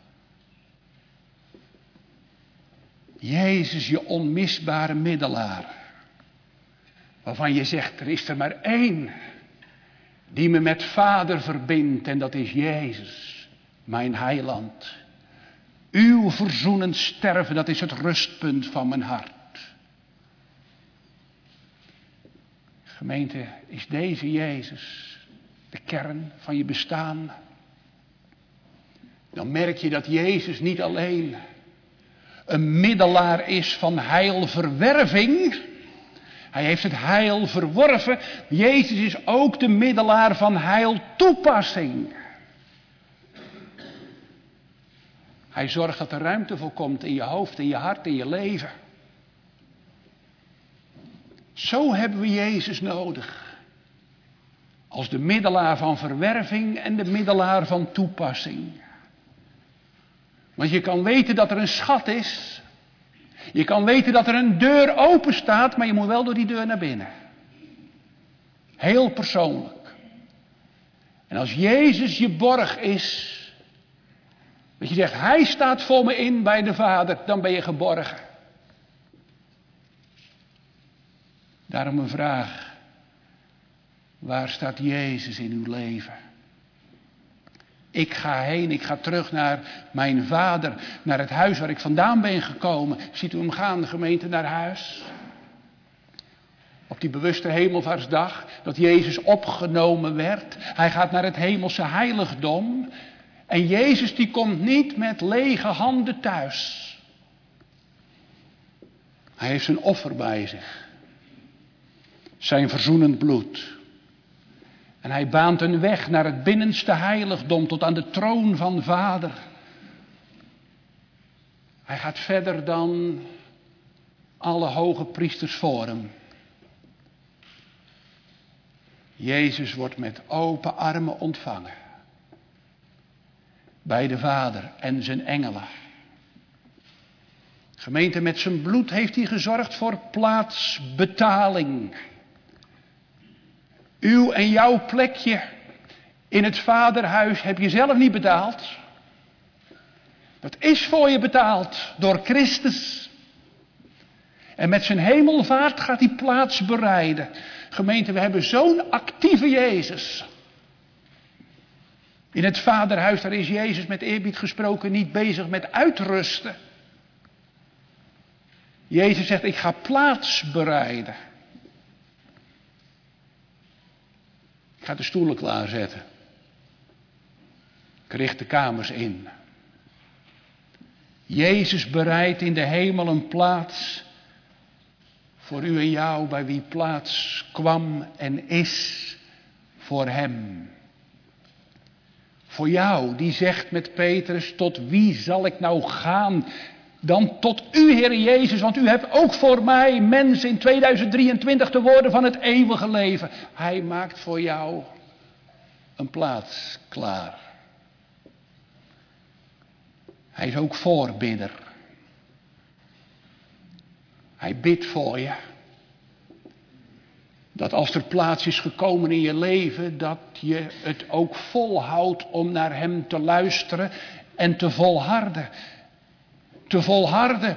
Jezus, je onmisbare middelaar. Waarvan je zegt, er is er maar één die me met Vader verbindt. En dat is Jezus, mijn heiland. Uw verzoenend sterven, dat is het rustpunt van mijn hart. Gemeente, is deze Jezus de kern van je bestaan? Dan merk je dat Jezus niet alleen een middelaar is van heilverwerving. Hij heeft het heil verworven. Jezus is ook de middelaar van heiltoepassing. Hij zorgt dat er ruimte voor komt in je hoofd, in je hart, in je leven. Zo hebben we Jezus nodig. Als de middelaar van verwerving en de middelaar van toepassing. Want je kan weten dat er een schat is. Je kan weten dat er een deur open staat, maar je moet wel door die deur naar binnen. Heel persoonlijk. En als Jezus je borg is, dat je zegt, hij staat voor me in bij de Vader, dan ben je geborgen. Daarom een vraag. Waar staat Jezus in uw leven? Ik ga heen, ik ga terug naar mijn Vader, naar het huis waar ik vandaan ben gekomen. Ziet u hem gaan, de gemeente, naar huis? Op die bewuste hemelvaartsdag, dat Jezus opgenomen werd. Hij gaat naar het hemelse heiligdom. En Jezus die komt niet met lege handen thuis. Hij heeft zijn offer bij zich. Zijn verzoenend bloed. En hij baant een weg naar het binnenste heiligdom tot aan de troon van Vader. Hij gaat verder dan alle hoge priesters voor hem. Jezus wordt met open armen ontvangen. Bij de Vader en zijn engelen. Gemeente, met zijn bloed heeft hij gezorgd voor plaatsbetaling. Uw en jouw plekje in het Vaderhuis heb je zelf niet betaald. Dat is voor je betaald door Christus. En met zijn hemelvaart gaat hij plaats bereiden. Gemeente, we hebben zo'n actieve Jezus. In het Vaderhuis, daar is Jezus met eerbied gesproken niet bezig met uitrusten. Jezus zegt, ik ga plaats bereiden. Ik ga de stoelen klaarzetten. Ik richt de kamers in. Jezus bereidt in de hemel een plaats voor u en jou, bij wie plaats kwam en is voor hem. Voor jou, die zegt met Petrus, tot wie zal ik nou gaan? Dan tot u, Heer Jezus, want u hebt ook voor mij, mens in 2023, de woorden van het eeuwige leven. Hij maakt voor jou een plaats klaar. Hij is ook voorbidder. Hij bidt voor je. Dat als er plaats is gekomen in je leven, dat je het ook volhoudt om naar hem te luisteren en te volharden. Te volharden.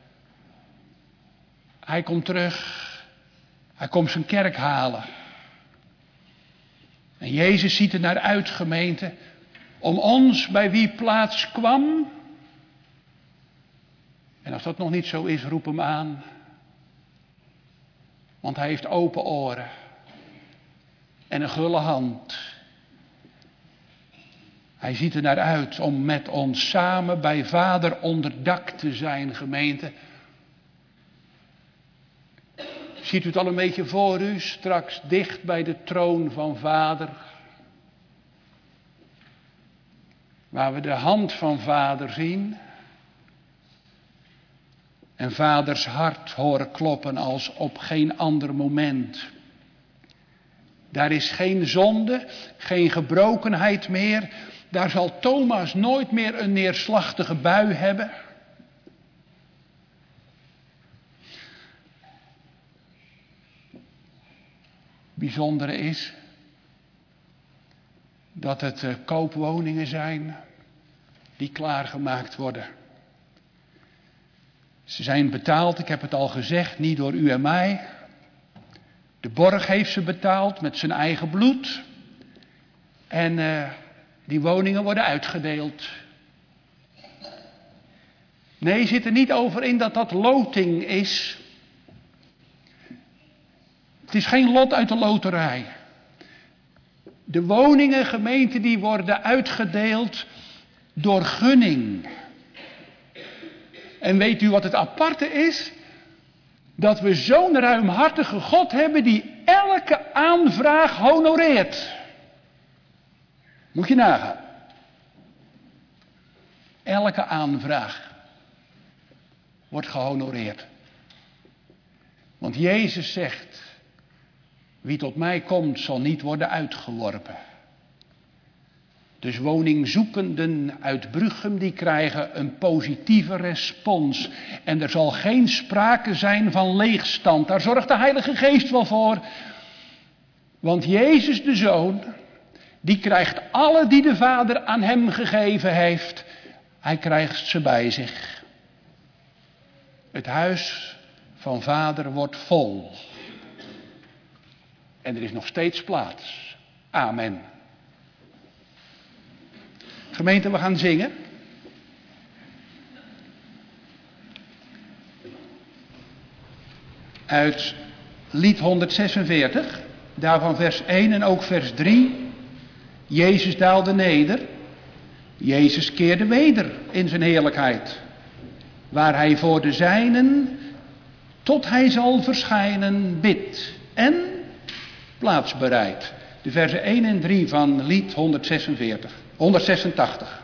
Hij komt terug. Hij komt zijn kerk halen. En Jezus ziet er naar uit, gemeente, om ons bij wie plaats kwam. En als dat nog niet zo is, roep hem aan. Want hij heeft open oren. En een gulle hand. Hij ziet er naar uit om met ons samen bij Vader onder dak te zijn, gemeente. Ziet u het al een beetje voor u, straks dicht bij de troon van Vader. Waar we de hand van Vader zien. En Vaders hart horen kloppen als op geen ander moment. Daar is geen zonde, geen gebrokenheid meer. Daar zal Thomas nooit meer een neerslachtige bui hebben. Bijzondere is dat het koopwoningen zijn die klaargemaakt worden. Ze zijn betaald, ik heb het al gezegd, niet door u en mij. De borg heeft ze betaald met zijn eigen bloed. En die woningen worden uitgedeeld. Nee, zit er niet over in dat dat loting is. Het is geen lot uit de loterij. De woningen, gemeente, die worden uitgedeeld door gunning. En weet u wat het aparte is? Dat we zo'n ruimhartige God hebben die elke aanvraag honoreert. Moet je nagaan. Elke aanvraag wordt gehonoreerd. Want Jezus zegt, wie tot mij komt zal niet worden uitgeworpen. Dus woningzoekenden uit Bruchem die krijgen een positieve respons. En er zal geen sprake zijn van leegstand. Daar zorgt de Heilige Geest wel voor. Want Jezus de Zoon, die krijgt alle die de Vader aan hem gegeven heeft. Hij krijgt ze bij zich. Het huis van Vader wordt vol. En er is nog steeds plaats. Amen. Gemeente, we gaan zingen. Uit lied 146, daarvan vers 1 en ook vers 3. Jezus daalde neder. Jezus keerde weder in zijn heerlijkheid. Waar hij voor de zijnen, tot hij zal verschijnen, bidt en plaats bereidt. De versen 1 en 3 van lied 186.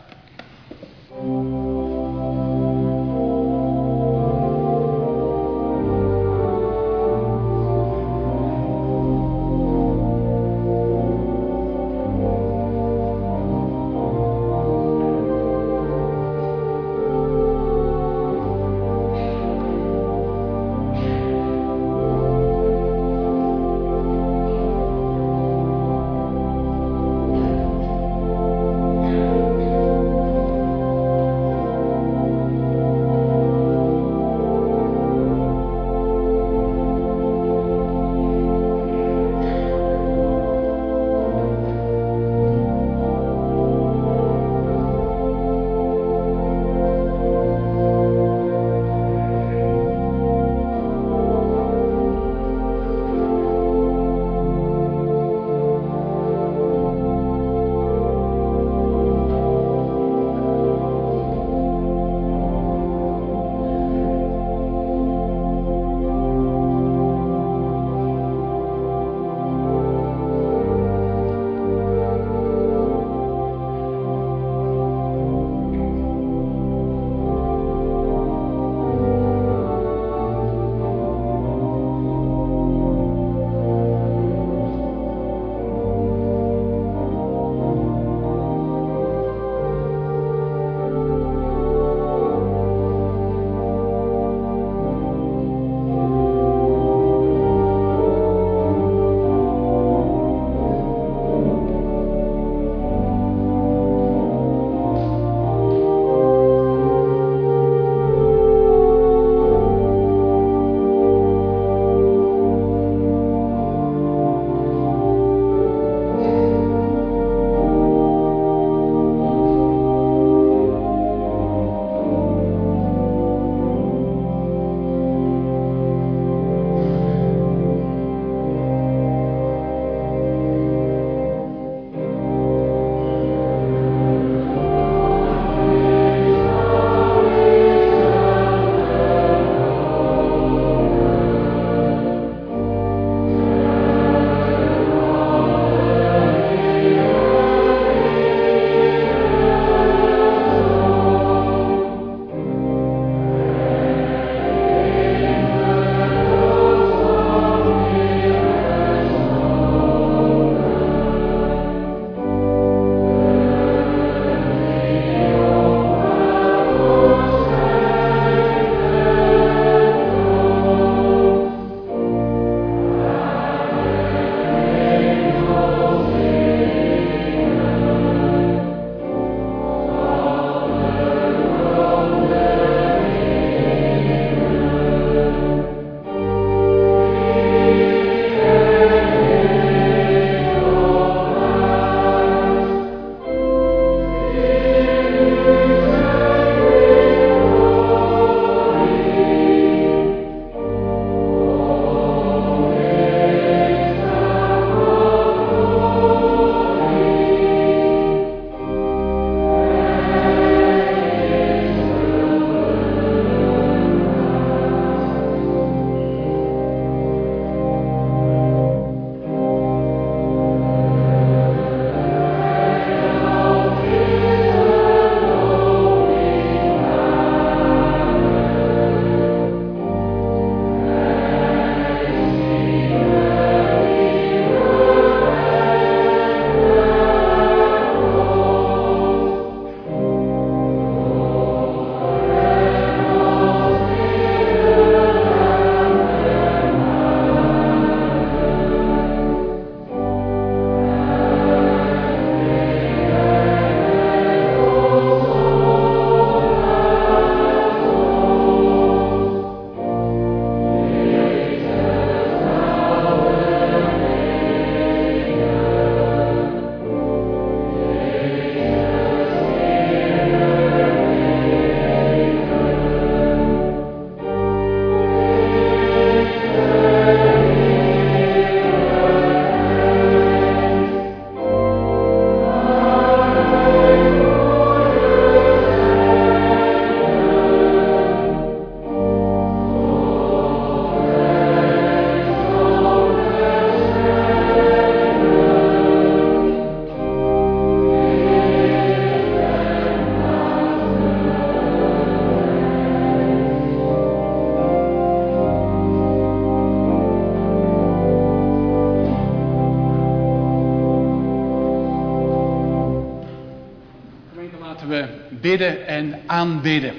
bidden en aanbidden.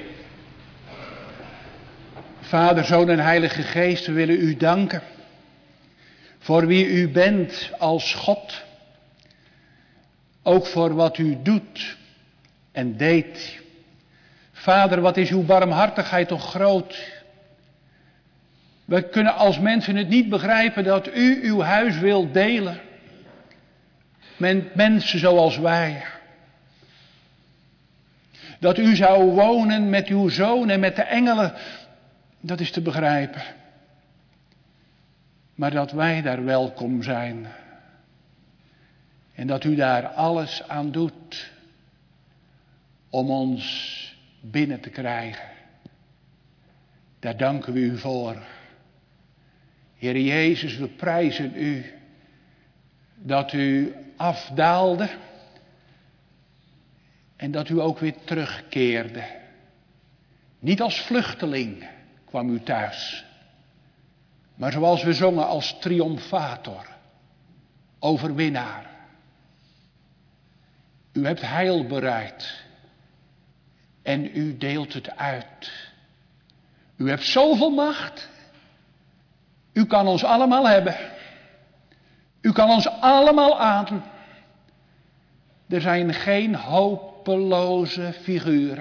Vader, Zoon en Heilige Geest, we willen u danken voor wie u bent als God. Ook voor wat u doet en deed. Vader, wat is uw barmhartigheid toch groot. We kunnen als mensen het niet begrijpen dat u uw huis wilt delen met mensen zoals wij. Dat u zou wonen met uw Zoon en met de engelen, dat is te begrijpen. Maar dat wij daar welkom zijn. En dat u daar alles aan doet om ons binnen te krijgen. Daar danken we u voor. Heer Jezus, we prijzen u dat u afdaalde en dat u ook weer terugkeerde. Niet als vluchteling kwam u thuis, maar zoals we zongen als triomfator, overwinnaar. U hebt heil bereid en u deelt het uit. U hebt zoveel macht. U kan ons allemaal hebben. U kan ons allemaal aan. Er zijn geen hopeloze figuren.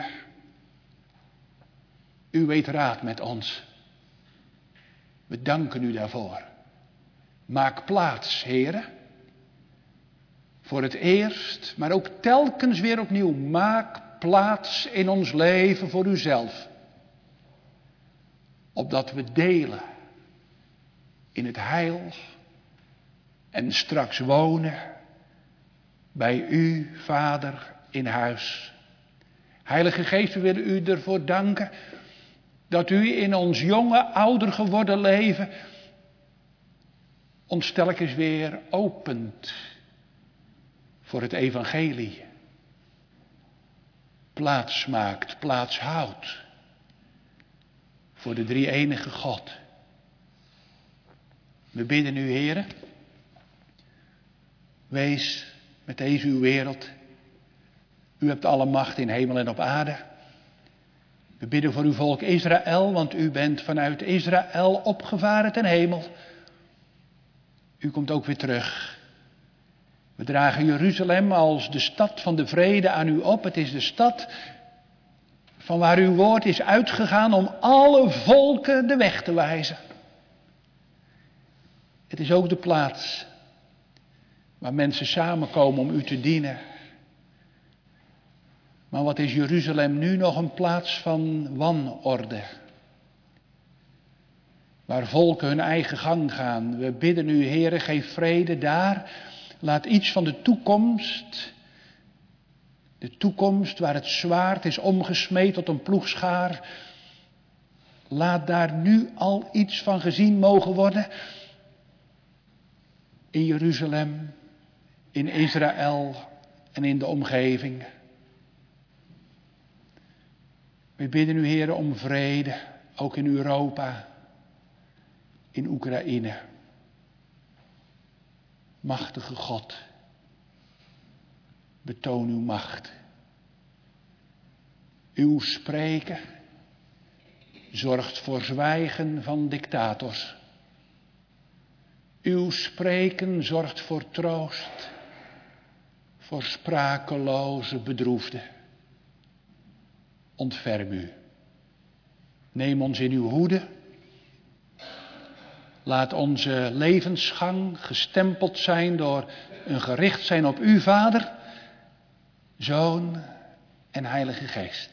U weet raad met ons. We danken u daarvoor. Maak plaats, heren. Voor het eerst, maar ook telkens weer opnieuw. Maak plaats in ons leven voor uzelf. Opdat we delen in het heil en straks wonen bij u, Vader, in huis. Heilige Geest, we willen u ervoor danken dat u in ons jonge, ouder geworden leven ons telkens weer opent voor het evangelie. Plaats maakt, plaats houdt voor de drie-enige God. We bidden u, heren, wees met deze uw wereld. U hebt alle macht in hemel en op aarde. We bidden voor uw volk Israël, want u bent vanuit Israël opgevaren ten hemel. U komt ook weer terug. We dragen Jeruzalem als de stad van de vrede aan u op. Het is de stad van waar uw woord is uitgegaan om alle volken de weg te wijzen. Het is ook de plaats waar mensen samenkomen om u te dienen. Maar wat is Jeruzalem nu nog een plaats van wanorde? Waar volken hun eigen gang gaan. We bidden u, Heere, geef vrede daar. Laat iets van de toekomst waar het zwaard is omgesmeed tot een ploegschaar. Laat daar nu al iets van gezien mogen worden. In Jeruzalem, in Israël en in de omgeving. We bidden u, Heer, om vrede, ook in Europa, in Oekraïne. Machtige God, betoon uw macht. Uw spreken zorgt voor zwijgen van dictators. Uw spreken zorgt voor troost, voor sprakeloze bedroefden. Ontferm u. Neem ons in uw hoede. Laat onze levensgang gestempeld zijn door een gericht zijn op u, Vader, Zoon en Heilige Geest.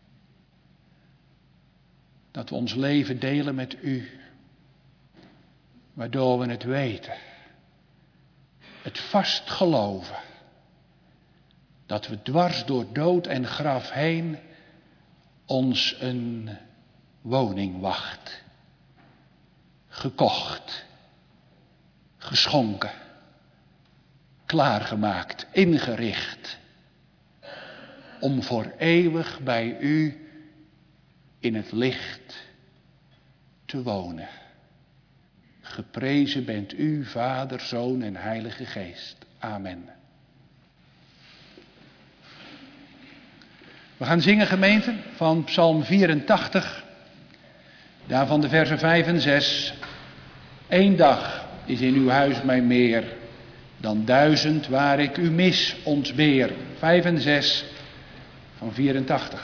Dat we ons leven delen met u, waardoor we het weten, het vast geloven, dat we dwars door dood en graf heen ons een woning wacht. Gekocht, geschonken, klaargemaakt, ingericht. Om voor eeuwig bij u in het licht te wonen. Geprezen bent u, Vader, Zoon en Heilige Geest. Amen. We gaan zingen, gemeente, van Psalm 84, daarvan de versen 5 en 6. 1 dag is in uw huis mij meer dan 1000 waar ik u mis ontbeer. 5 en 6 van 84.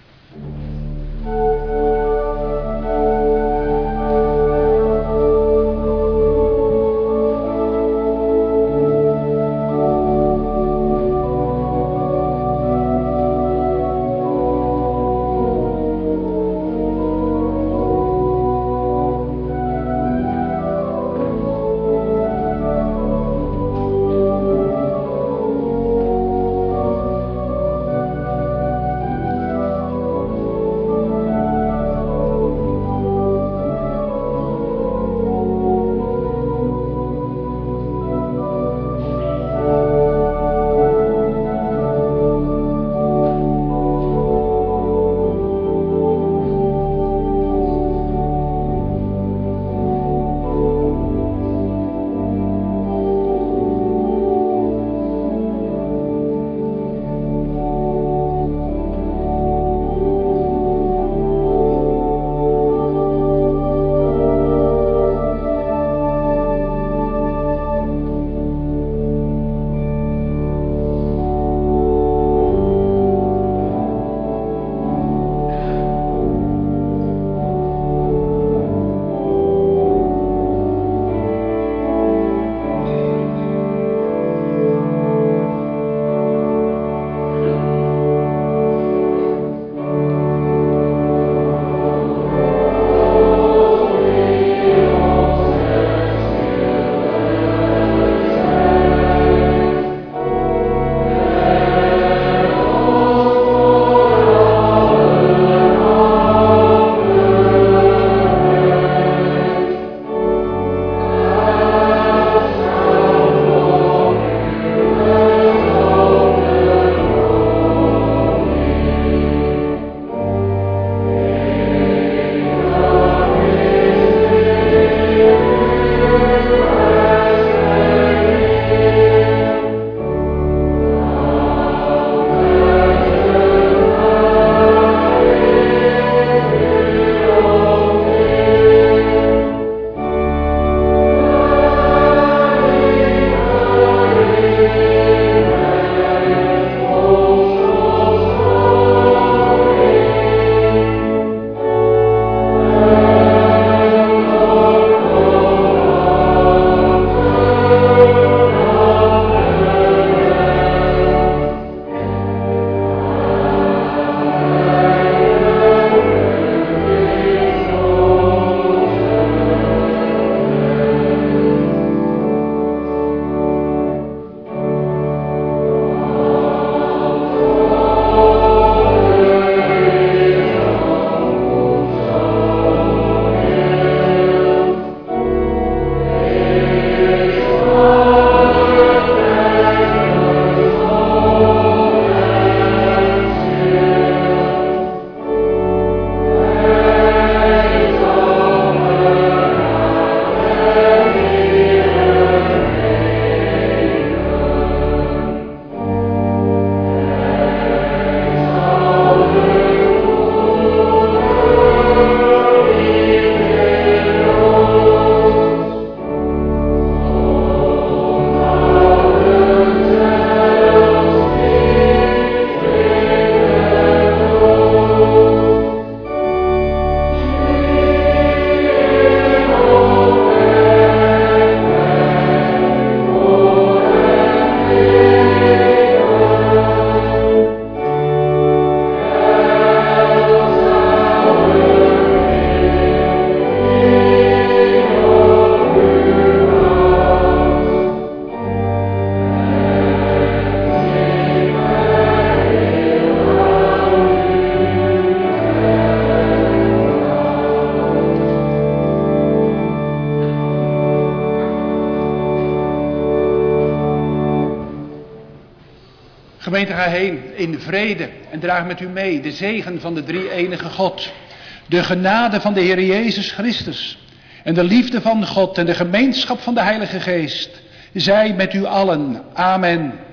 Gemeente, ga heen in vrede en draag met u mee de zegen van de drie-enige God. De genade van de Heer Jezus Christus en de liefde van God en de gemeenschap van de Heilige Geest. Zij met u allen. Amen.